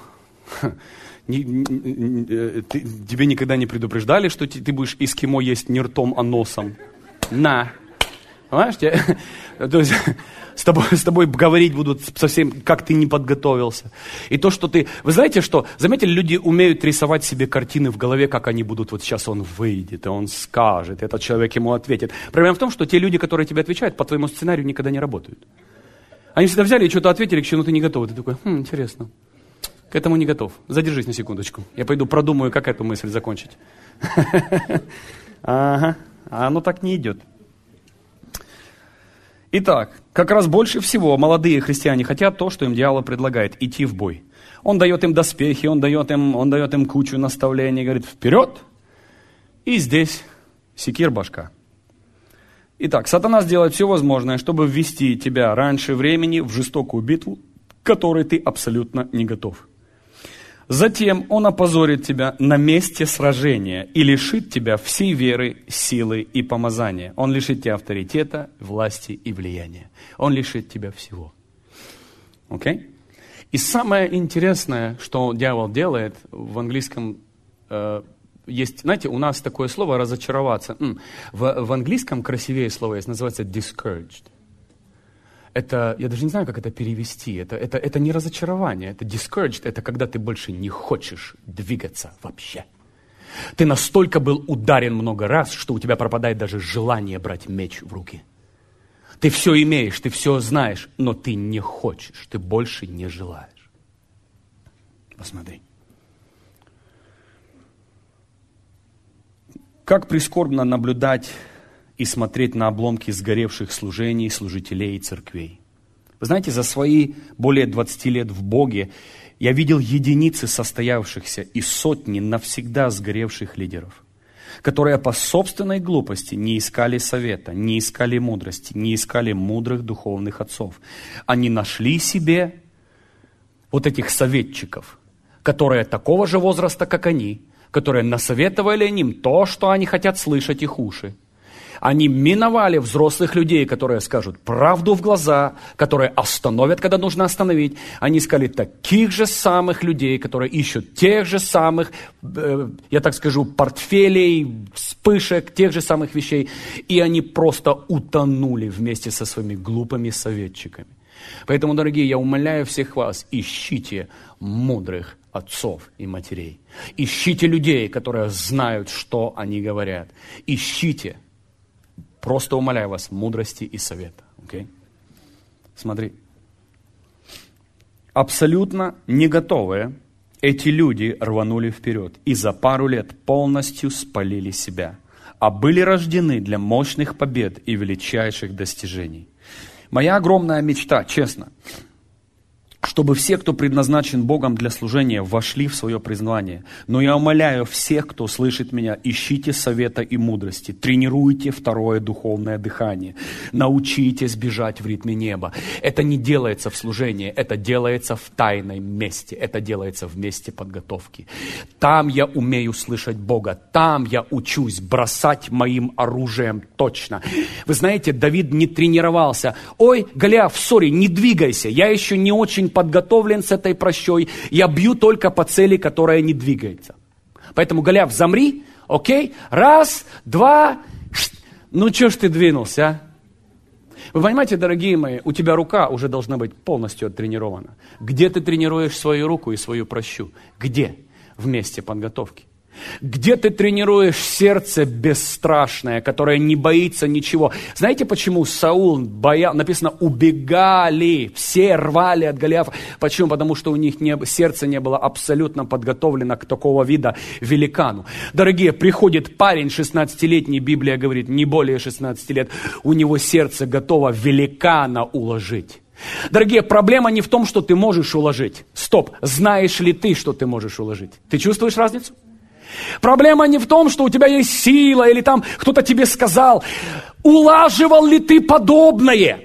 тебе никогда не предупреждали, что ты будешь эскимо есть не ртом, а носом. На. Понимаешь? То есть с тобой говорить будут совсем, как ты не подготовился. И то, что ты... Вы знаете, что? Заметили, люди умеют рисовать себе картины в голове, как они будут, вот сейчас он выйдет, и он скажет, этот человек ему ответит. Проблема в том, что те люди, которые тебе отвечают, по твоему сценарию никогда не работают. Они всегда взяли и что-то ответили, к чему ты не готов. Ты такой, интересно, к этому не готов. Задержись на секундочку. Я пойду продумаю, как эту мысль закончить. Ага, а оно так не идет. Итак, как раз больше всего молодые христиане хотят то, что им дьявол предлагает, идти в бой. Он дает им доспехи, он дает им кучу наставлений, говорит, вперед, и здесь секир башка. Итак, сатана сделает все возможное, чтобы ввести тебя раньше времени в жестокую битву, к которой ты абсолютно не готов. Затем он опозорит тебя на месте сражения и лишит тебя всей веры, силы и помазания. Он лишит тебя авторитета, власти и влияния. Он лишит тебя всего. Окей? И самое интересное, что дьявол делает в английском, есть, знаете, у нас такое слово «разочароваться». В английском красивее слово есть, называется «discouraged». Это, я даже не знаю, как это перевести. Это не разочарование, это discouraged, это когда ты больше не хочешь двигаться вообще. Ты настолько был ударен много раз, что у тебя пропадает даже желание брать меч в руки. Ты все имеешь, ты все знаешь, но ты не хочешь, ты больше не желаешь. Посмотри. Как прискорбно наблюдать и смотреть на обломки сгоревших служений, служителей и церквей. Вы знаете, за свои более 20 лет в Боге я видел единицы состоявшихся и сотни навсегда сгоревших лидеров, которые по собственной глупости не искали совета, не искали мудрости, не искали мудрых духовных отцов. Они нашли себе вот этих советчиков, которые такого же возраста, как они, которые насоветовали им то, что они хотят слышать их уши. Они миновали взрослых людей, которые скажут правду в глаза, которые остановят, когда нужно остановить. Они искали таких же самых людей, которые ищут тех же самых, я так скажу, портфелей, вспышек, тех же самых вещей. И они просто утонули вместе со своими глупыми советчиками. Поэтому, дорогие, я умоляю всех вас, ищите мудрых отцов и матерей. Ищите людей, которые знают, что они говорят. Ищите. Просто умоляю вас мудрости и совета. Okay? Смотри. Абсолютно не готовые эти люди рванули вперед и за пару лет полностью спалили себя, а были рождены для мощных побед и величайших достижений. Моя огромная мечта, честно, чтобы все, кто предназначен Богом для служения, вошли в свое призвание. Но я умоляю всех, кто слышит меня, ищите совета и мудрости, тренируйте второе духовное дыхание, научитесь бежать в ритме неба. Это не делается в служении, это делается в тайном месте, это делается в месте подготовки. Там я умею слышать Бога, там я учусь бросать моим оружием точно. Вы знаете, Давид не тренировался. Ой, Голиаф, сори, не двигайся, я еще не очень подготовлен с этой прощой, я бью только по цели, которая не двигается. Поэтому, Голиаф, замри, окей, раз, два, ну что ж ты двинулся, а? Вы понимаете, дорогие мои, у тебя рука уже должна быть полностью оттренирована. Где ты тренируешь свою руку и свою прощу? Где? В месте подготовки. Где ты тренируешь сердце бесстрашное, которое не боится ничего? Знаете, почему Саул написано, убегали, все рвали от Голиафа? Почему? Потому что у них сердце не было абсолютно подготовлено к такого вида великану. Дорогие, приходит парень 16-летний, Библия говорит, не более 16 лет, у него сердце готово великана уложить. Дорогие, проблема не в том, что ты можешь уложить. Стоп, знаешь ли ты, что ты можешь уложить? Ты чувствуешь разницу? Проблема не в том, что у тебя есть сила, или там кто-то тебе сказал. Улаживал ли ты подобное?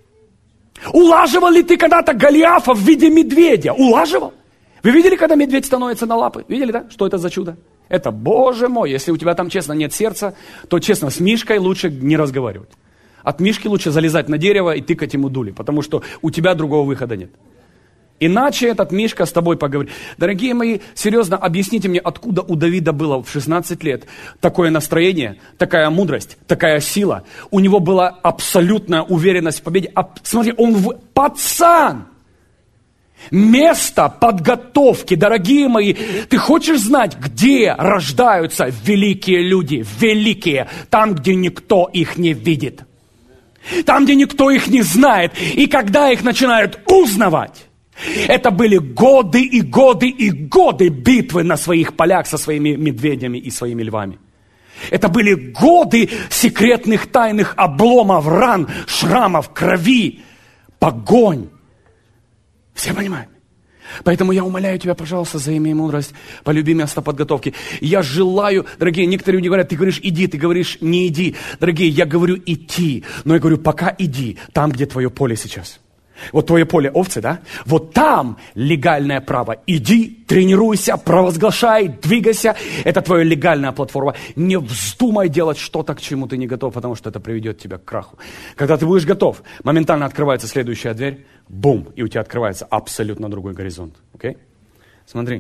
Улаживал ли ты когда-то Голиафа в виде медведя? Улаживал? Вы видели, когда медведь становится на лапы? Видели, да? Что это за чудо? Это, Боже мой, если у тебя там, честно, нет сердца, то, честно, с Мишкой лучше не разговаривать. От Мишки лучше залезать на дерево и тыкать ему дули, потому что у тебя другого выхода нет. Иначе этот Мишка с тобой поговорит. Дорогие мои, серьезно, объясните мне, откуда у Давида было в 16 лет такое настроение, такая мудрость, такая сила. У него была абсолютная уверенность в победе. Смотри, он пацан. Место подготовки, дорогие мои. Ты хочешь знать, где рождаются великие люди? Великие. Там, где никто их не видит. Там, где никто их не знает. И когда их начинают узнавать, это были годы и годы и годы битвы на своих полях со своими медведями и своими львами. Это были годы секретных тайных обломов, ран, шрамов, крови, погонь. Все понимают? Поэтому я умоляю тебя, пожалуйста, заимей мудрость, полюби место подготовки. Я желаю, дорогие, некоторые люди говорят, ты говоришь иди, ты говоришь не иди. Дорогие, я говорю идти, но я говорю пока иди, там, где твое поле сейчас. Вот твое поле овцы, да? Вот там легальное право. Иди, тренируйся, провозглашай, двигайся. Это твоя легальная платформа. Не вздумай делать что-то, к чему ты не готов, потому что это приведет тебя к краху. Когда ты будешь готов, моментально открывается следующая дверь. Бум! И у тебя открывается абсолютно другой горизонт. Окей? Смотри.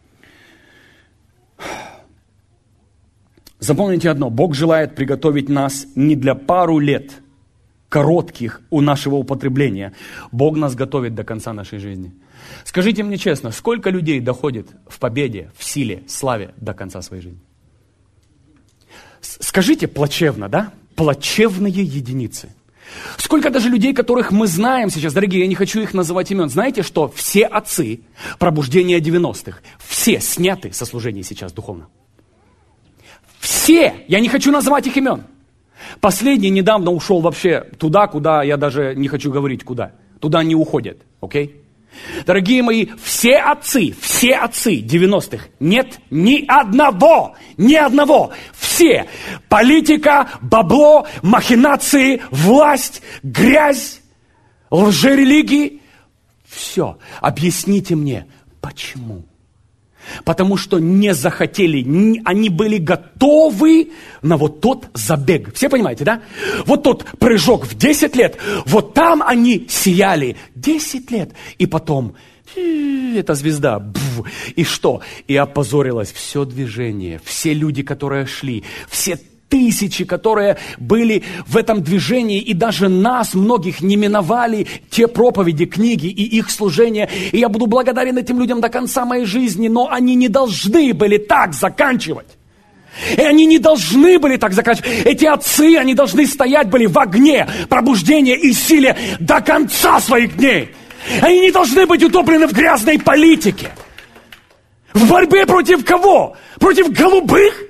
Запомните одно. Бог желает приготовить нас не для пару лет, коротких у нашего употребления. Бог нас готовит до конца нашей жизни. Скажите мне честно, сколько людей доходит в победе, в силе, славе до конца своей жизни? Скажите плачевно, да? Плачевные единицы. Сколько даже людей, которых мы знаем сейчас, дорогие, я не хочу их называть имен. Знаете, что все отцы пробуждения 90-х, все сняты со служения сейчас духовно. Все! Я не хочу называть их имен. Последний недавно ушел вообще туда, куда я даже не хочу говорить, куда. Туда не уходят, окей? Дорогие мои, все отцы 90-х, нет ни одного, все. Политика, бабло, махинации, власть, грязь, лжерелигии, все. Объясните мне, почему? Потому что не захотели, они были готовы на вот тот забег. Все понимаете, да? Вот тот прыжок в 10 лет, вот там они сияли 10 лет. И потом, эта звезда, и что? И опозорилось все движение, все люди, которые шли, все тысячи, которые были в этом движении, и даже нас, многих, не миновали те проповеди, книги и их служения. И я буду благодарен этим людям до конца моей жизни, но они не должны были так заканчивать. И они не должны были так заканчивать. Эти отцы, они должны стоять были в огне пробуждения и силе до конца своих дней. Они не должны быть утоплены в грязной политике. В борьбе против кого? Против голубых?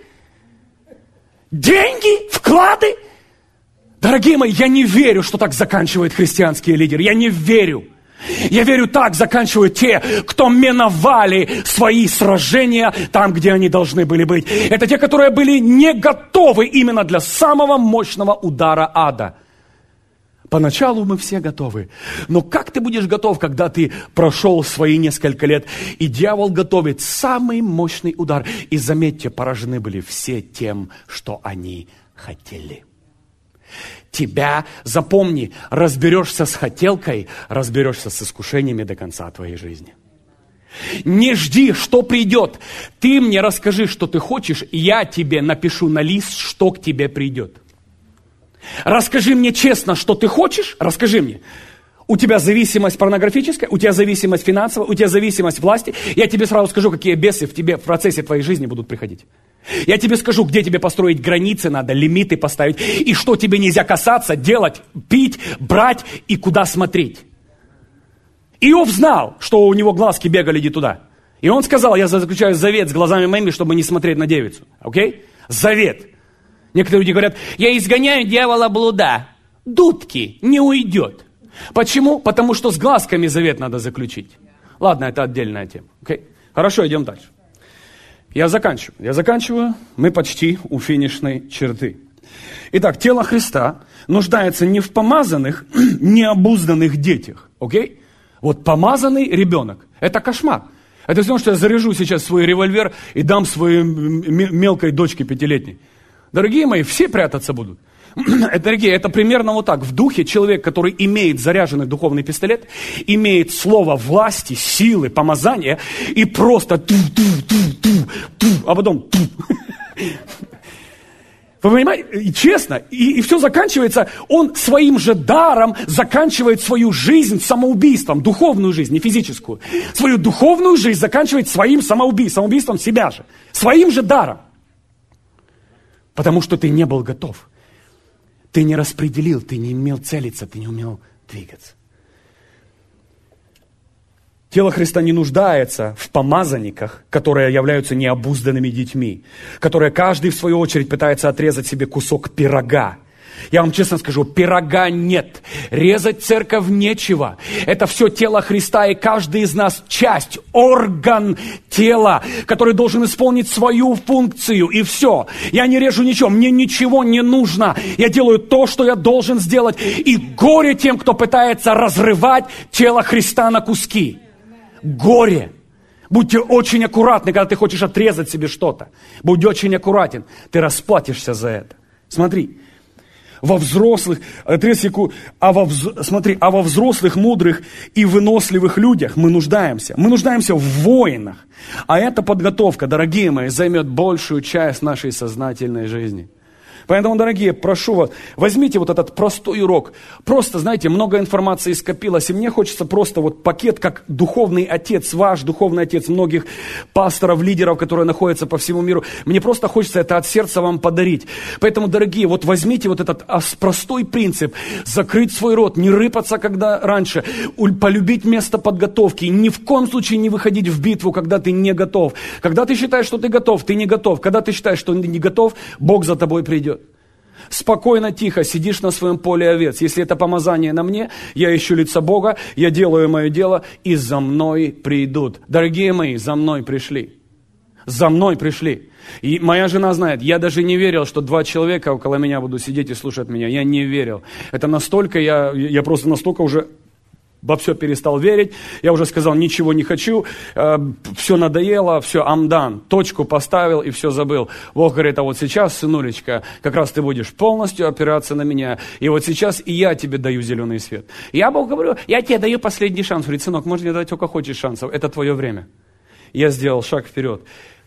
Деньги, вклады. Дорогие мои, я не верю, что так заканчивают христианские лидеры. Я не верю. Я верю, так заканчивают те, кто миновали свои сражения там, где они должны были быть. Это те, которые были не готовы именно для самого мощного удара ада. Поначалу мы все готовы. Но как ты будешь готов, когда ты прошел свои несколько лет, и дьявол готовит самый мощный удар? И заметьте, поражены были все тем, что они хотели. Тебя, запомни, разберешься с хотелкой, разберешься с искушениями до конца твоей жизни. Не жди, что придет. Ты мне расскажи, что ты хочешь, и я тебе напишу на лист, что к тебе придет. Расскажи мне честно, что ты хочешь, расскажи мне. У тебя зависимость порнографическая, у тебя зависимость финансовая, у тебя зависимость власти. Я тебе сразу скажу, какие бесы в тебе в процессе твоей жизни будут приходить. Я тебе скажу, где тебе построить границы надо, лимиты поставить, и что тебе нельзя касаться, делать, пить, брать и куда смотреть. Иов знал, что у него глазки бегали иди туда. И он сказал, я заключаю завет с глазами моими, чтобы не смотреть на девицу. Окей? Завет. Некоторые люди говорят, я изгоняю дьявола блуда. Дудки, не уйдет. Почему? Потому что с глазками завет надо заключить. Ладно, это отдельная тема. Окей? Хорошо, идем дальше. Я заканчиваю. Мы почти у финишной черты. Итак, тело Христа нуждается не в помазанных, необузданных детях. Окей? Вот помазанный ребенок. Это кошмар. Это все, что я заряжу сейчас свой револьвер и дам своей мелкой дочке 5-летней. Дорогие мои, все прятаться будут. Дорогие, это примерно вот так. В духе человек, который имеет заряженный духовный пистолет, имеет слово власти, силы, помазания, и просто а потом Вы понимаете, честно, и все заканчивается, он своим же даром заканчивает свою жизнь самоубийством, духовную жизнь, не физическую. Свою духовную жизнь заканчивает своим самоубийством, самоубийством себя же, своим же даром. Потому что ты не был готов. Ты не распределил, ты не умел целиться, ты не умел двигаться. Тело Христа не нуждается в помазанниках, которые являются необузданными детьми, которые каждый в свою очередь пытается отрезать себе кусок пирога. Я вам честно скажу, пирога нет, резать церковь нечего. Это все тело Христа, и каждый из нас часть, орган тела, который должен исполнить свою функцию, и все. Я не режу ничего, мне ничего не нужно. Я делаю то, что я должен сделать. И горе тем, кто пытается разрывать тело Христа на куски. Горе. Будьте очень аккуратны, когда ты хочешь отрезать себе что-то. Будь очень аккуратен. Ты расплатишься за это. Смотри. Во взрослых, во взрослых, мудрых и выносливых людях мы нуждаемся. Мы нуждаемся в воинах. А эта подготовка, дорогие мои, займет большую часть нашей сознательной жизни. Поэтому, дорогие, прошу вас, возьмите вот этот простой урок. Просто, знаете, много информации скопилось, и мне хочется просто вот пакет, как духовный отец, ваш духовный отец, многих пасторов, лидеров, которые находятся по всему миру. Мне просто хочется это от сердца вам подарить. Поэтому, дорогие, вот возьмите вот этот простой принцип, закрыть свой рот, не рыпаться, когда раньше, полюбить место подготовки, ни в коем случае не выходить в битву, когда ты не готов. Когда ты считаешь, что ты готов, ты не готов. Когда ты считаешь, что ты не готов, Бог за тобой придет. Спокойно, тихо, сидишь на своем поле овец. Если это помазание на мне, я ищу лица Бога, я делаю мое дело, и за мной придут. Дорогие мои, за мной пришли. За мной пришли. И моя жена знает, я даже не верил, что 2 человека около меня будут сидеть и слушать меня. Я не верил. Это настолько, я просто настолько уже во все перестал верить, я уже сказал, ничего не хочу, все надоело, все, I'm done, точку поставил и все забыл. Бог говорит, а вот сейчас, сынулечка, как раз ты будешь полностью опираться на меня, и вот сейчас и я тебе даю зеленый свет. Я Богу говорю, я тебе даю последний шанс. Говорит, сынок, можешь мне дать сколько хочешь шансов, это твое время. Я сделал шаг вперед,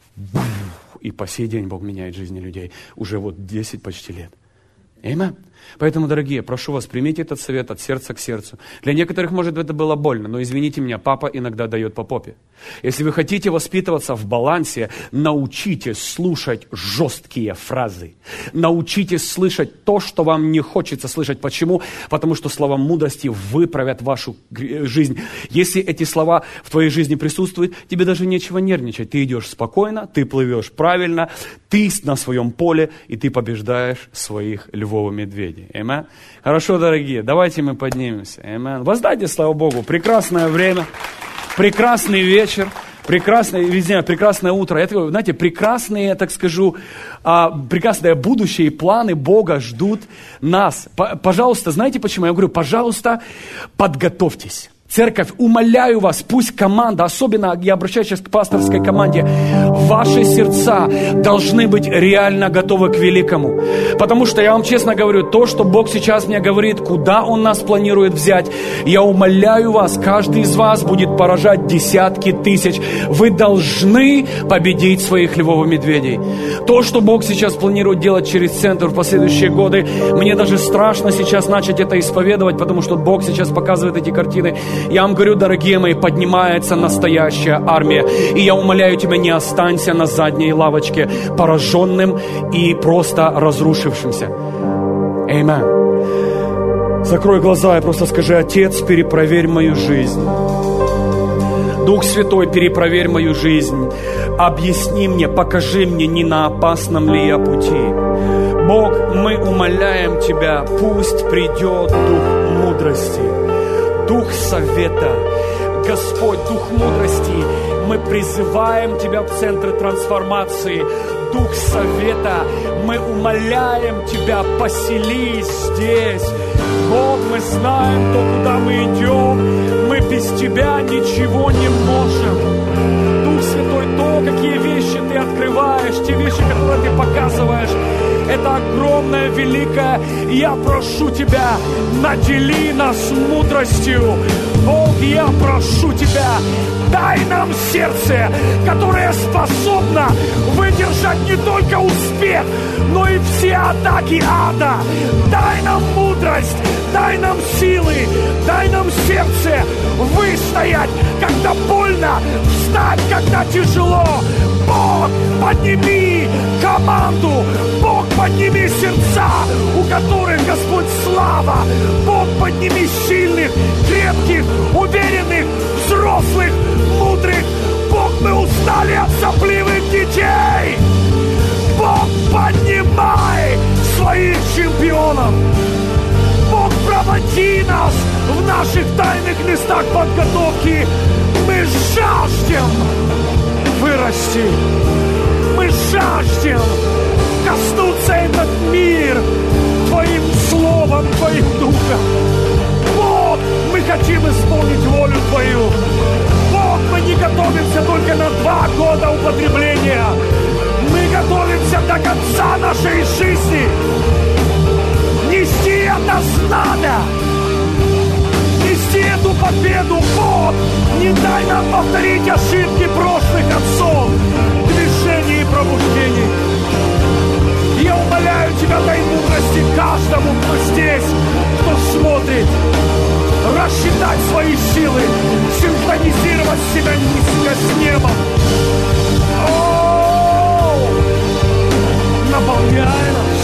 и по сей день Бог меняет жизни людей, уже вот 10 почти лет. Аминь. Поэтому, дорогие, прошу вас, примите этот совет от сердца к сердцу. Для некоторых, может, это было больно, но извините меня, папа иногда дает по попе. Если вы хотите воспитываться в балансе, научитесь слушать жесткие фразы. Научитесь слышать то, что вам не хочется слышать. Почему? Потому что слова мудрости выправят вашу жизнь. Если эти слова в твоей жизни присутствуют, тебе даже нечего нервничать. Ты идешь спокойно, ты плывешь правильно, ты на своем поле, и ты побеждаешь своих львов и медведей. Аминь. Хорошо, дорогие, давайте мы поднимемся. Аминь. Воздайте, слава Богу, прекрасное время, прекрасный вечер, прекрасное утро. Это, знаете, прекрасные, так скажу, прекрасные будущие планы Бога ждут нас. Пожалуйста, знаете почему? Я говорю, пожалуйста, подготовьтесь. Церковь, умоляю вас, пусть команда, особенно я обращаюсь сейчас к пасторской команде, ваши сердца должны быть реально готовы к великому. Потому что я вам честно говорю, то, что Бог сейчас мне говорит, куда Он нас планирует взять, я умоляю вас, каждый из вас будет поражать десятки тысяч. Вы должны победить своих львов и медведей. То, что Бог сейчас планирует делать через центр в последующие годы, мне даже страшно сейчас начать это исповедовать, потому что Бог сейчас показывает эти картины. Я вам говорю, дорогие мои, поднимается настоящая армия. И я умоляю тебя, не останься на задней лавочке, пораженным и просто разрушившимся. Аминь. Закрой глаза и просто скажи, Отец, перепроверь мою жизнь. Дух Святой, перепроверь мою жизнь. Объясни мне, покажи мне, не на опасном ли я пути. Бог, мы умоляем Тебя, пусть придет Дух мудрости. Дух совета, Господь, Дух мудрости, мы призываем Тебя в центр трансформации. Дух совета, мы умоляем Тебя, поселись здесь. Бог, мы знаем то, куда мы идем, мы без Тебя ничего не можем. Дух Святой, то, какие вещи Ты открываешь, те вещи, которые Ты показываешь, это что-то огромное, великое. И я прошу Тебя, надели нас мудростью. Бог, я прошу Тебя, дай нам сердце, которое способно выдержать не только успех, но и все атаки ада. Дай нам мудрость, дай нам силы, дай нам сердце выстоять, когда больно, встать, когда тяжело. Бог, подними команду, Бог, подними сердца, у которых, Господь, слава. Бог, подними сильных, крепких, уверенных, взрослых, мудрых. Бог, мы устали от сопливых детей. Бог, поднимай своих чемпионов. Бог, проводи нас в наших тайных местах подготовки. Мы жаждем вырасти. Мы жаждем коснуться этот мир Твоим Словом, Твоим Духом. Бог, мы хотим исполнить волю Твою. Бог, мы не готовимся только на 2 года употребления. Мы готовимся до конца нашей жизни. Нести это знамя. Нести эту победу, Бог. Не дай нам повторить ошибки прошлых отцов, движений и пробуждений. Я умоляю Тебя, дай мудрости каждому, кто здесь, кто смотрит, рассчитать свои силы, синхронизировать себя низко с небом. Наполняй нас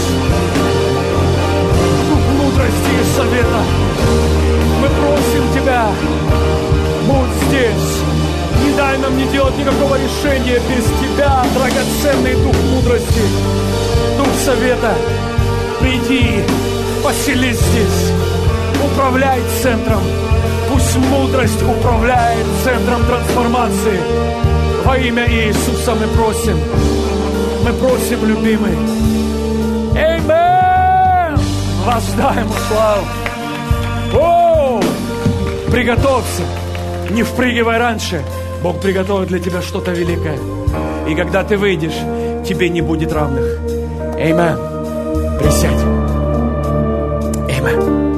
дух мудрости и совета. Мы просим Тебя, будь здесь. Не дай нам не делать никакого решения без Тебя, драгоценный дух мудрости, дух совета. Приди, поселись здесь, управляй центром. Пусть мудрость управляет центром трансформации. Во имя Иисуса мы просим, любимый. Аминь! Воздай Ему славу. Приготовься, не впрыгивай раньше. Бог приготовит для тебя что-то великое. И когда ты выйдешь, тебе не будет равных. Аминь. Присядь. Аминь.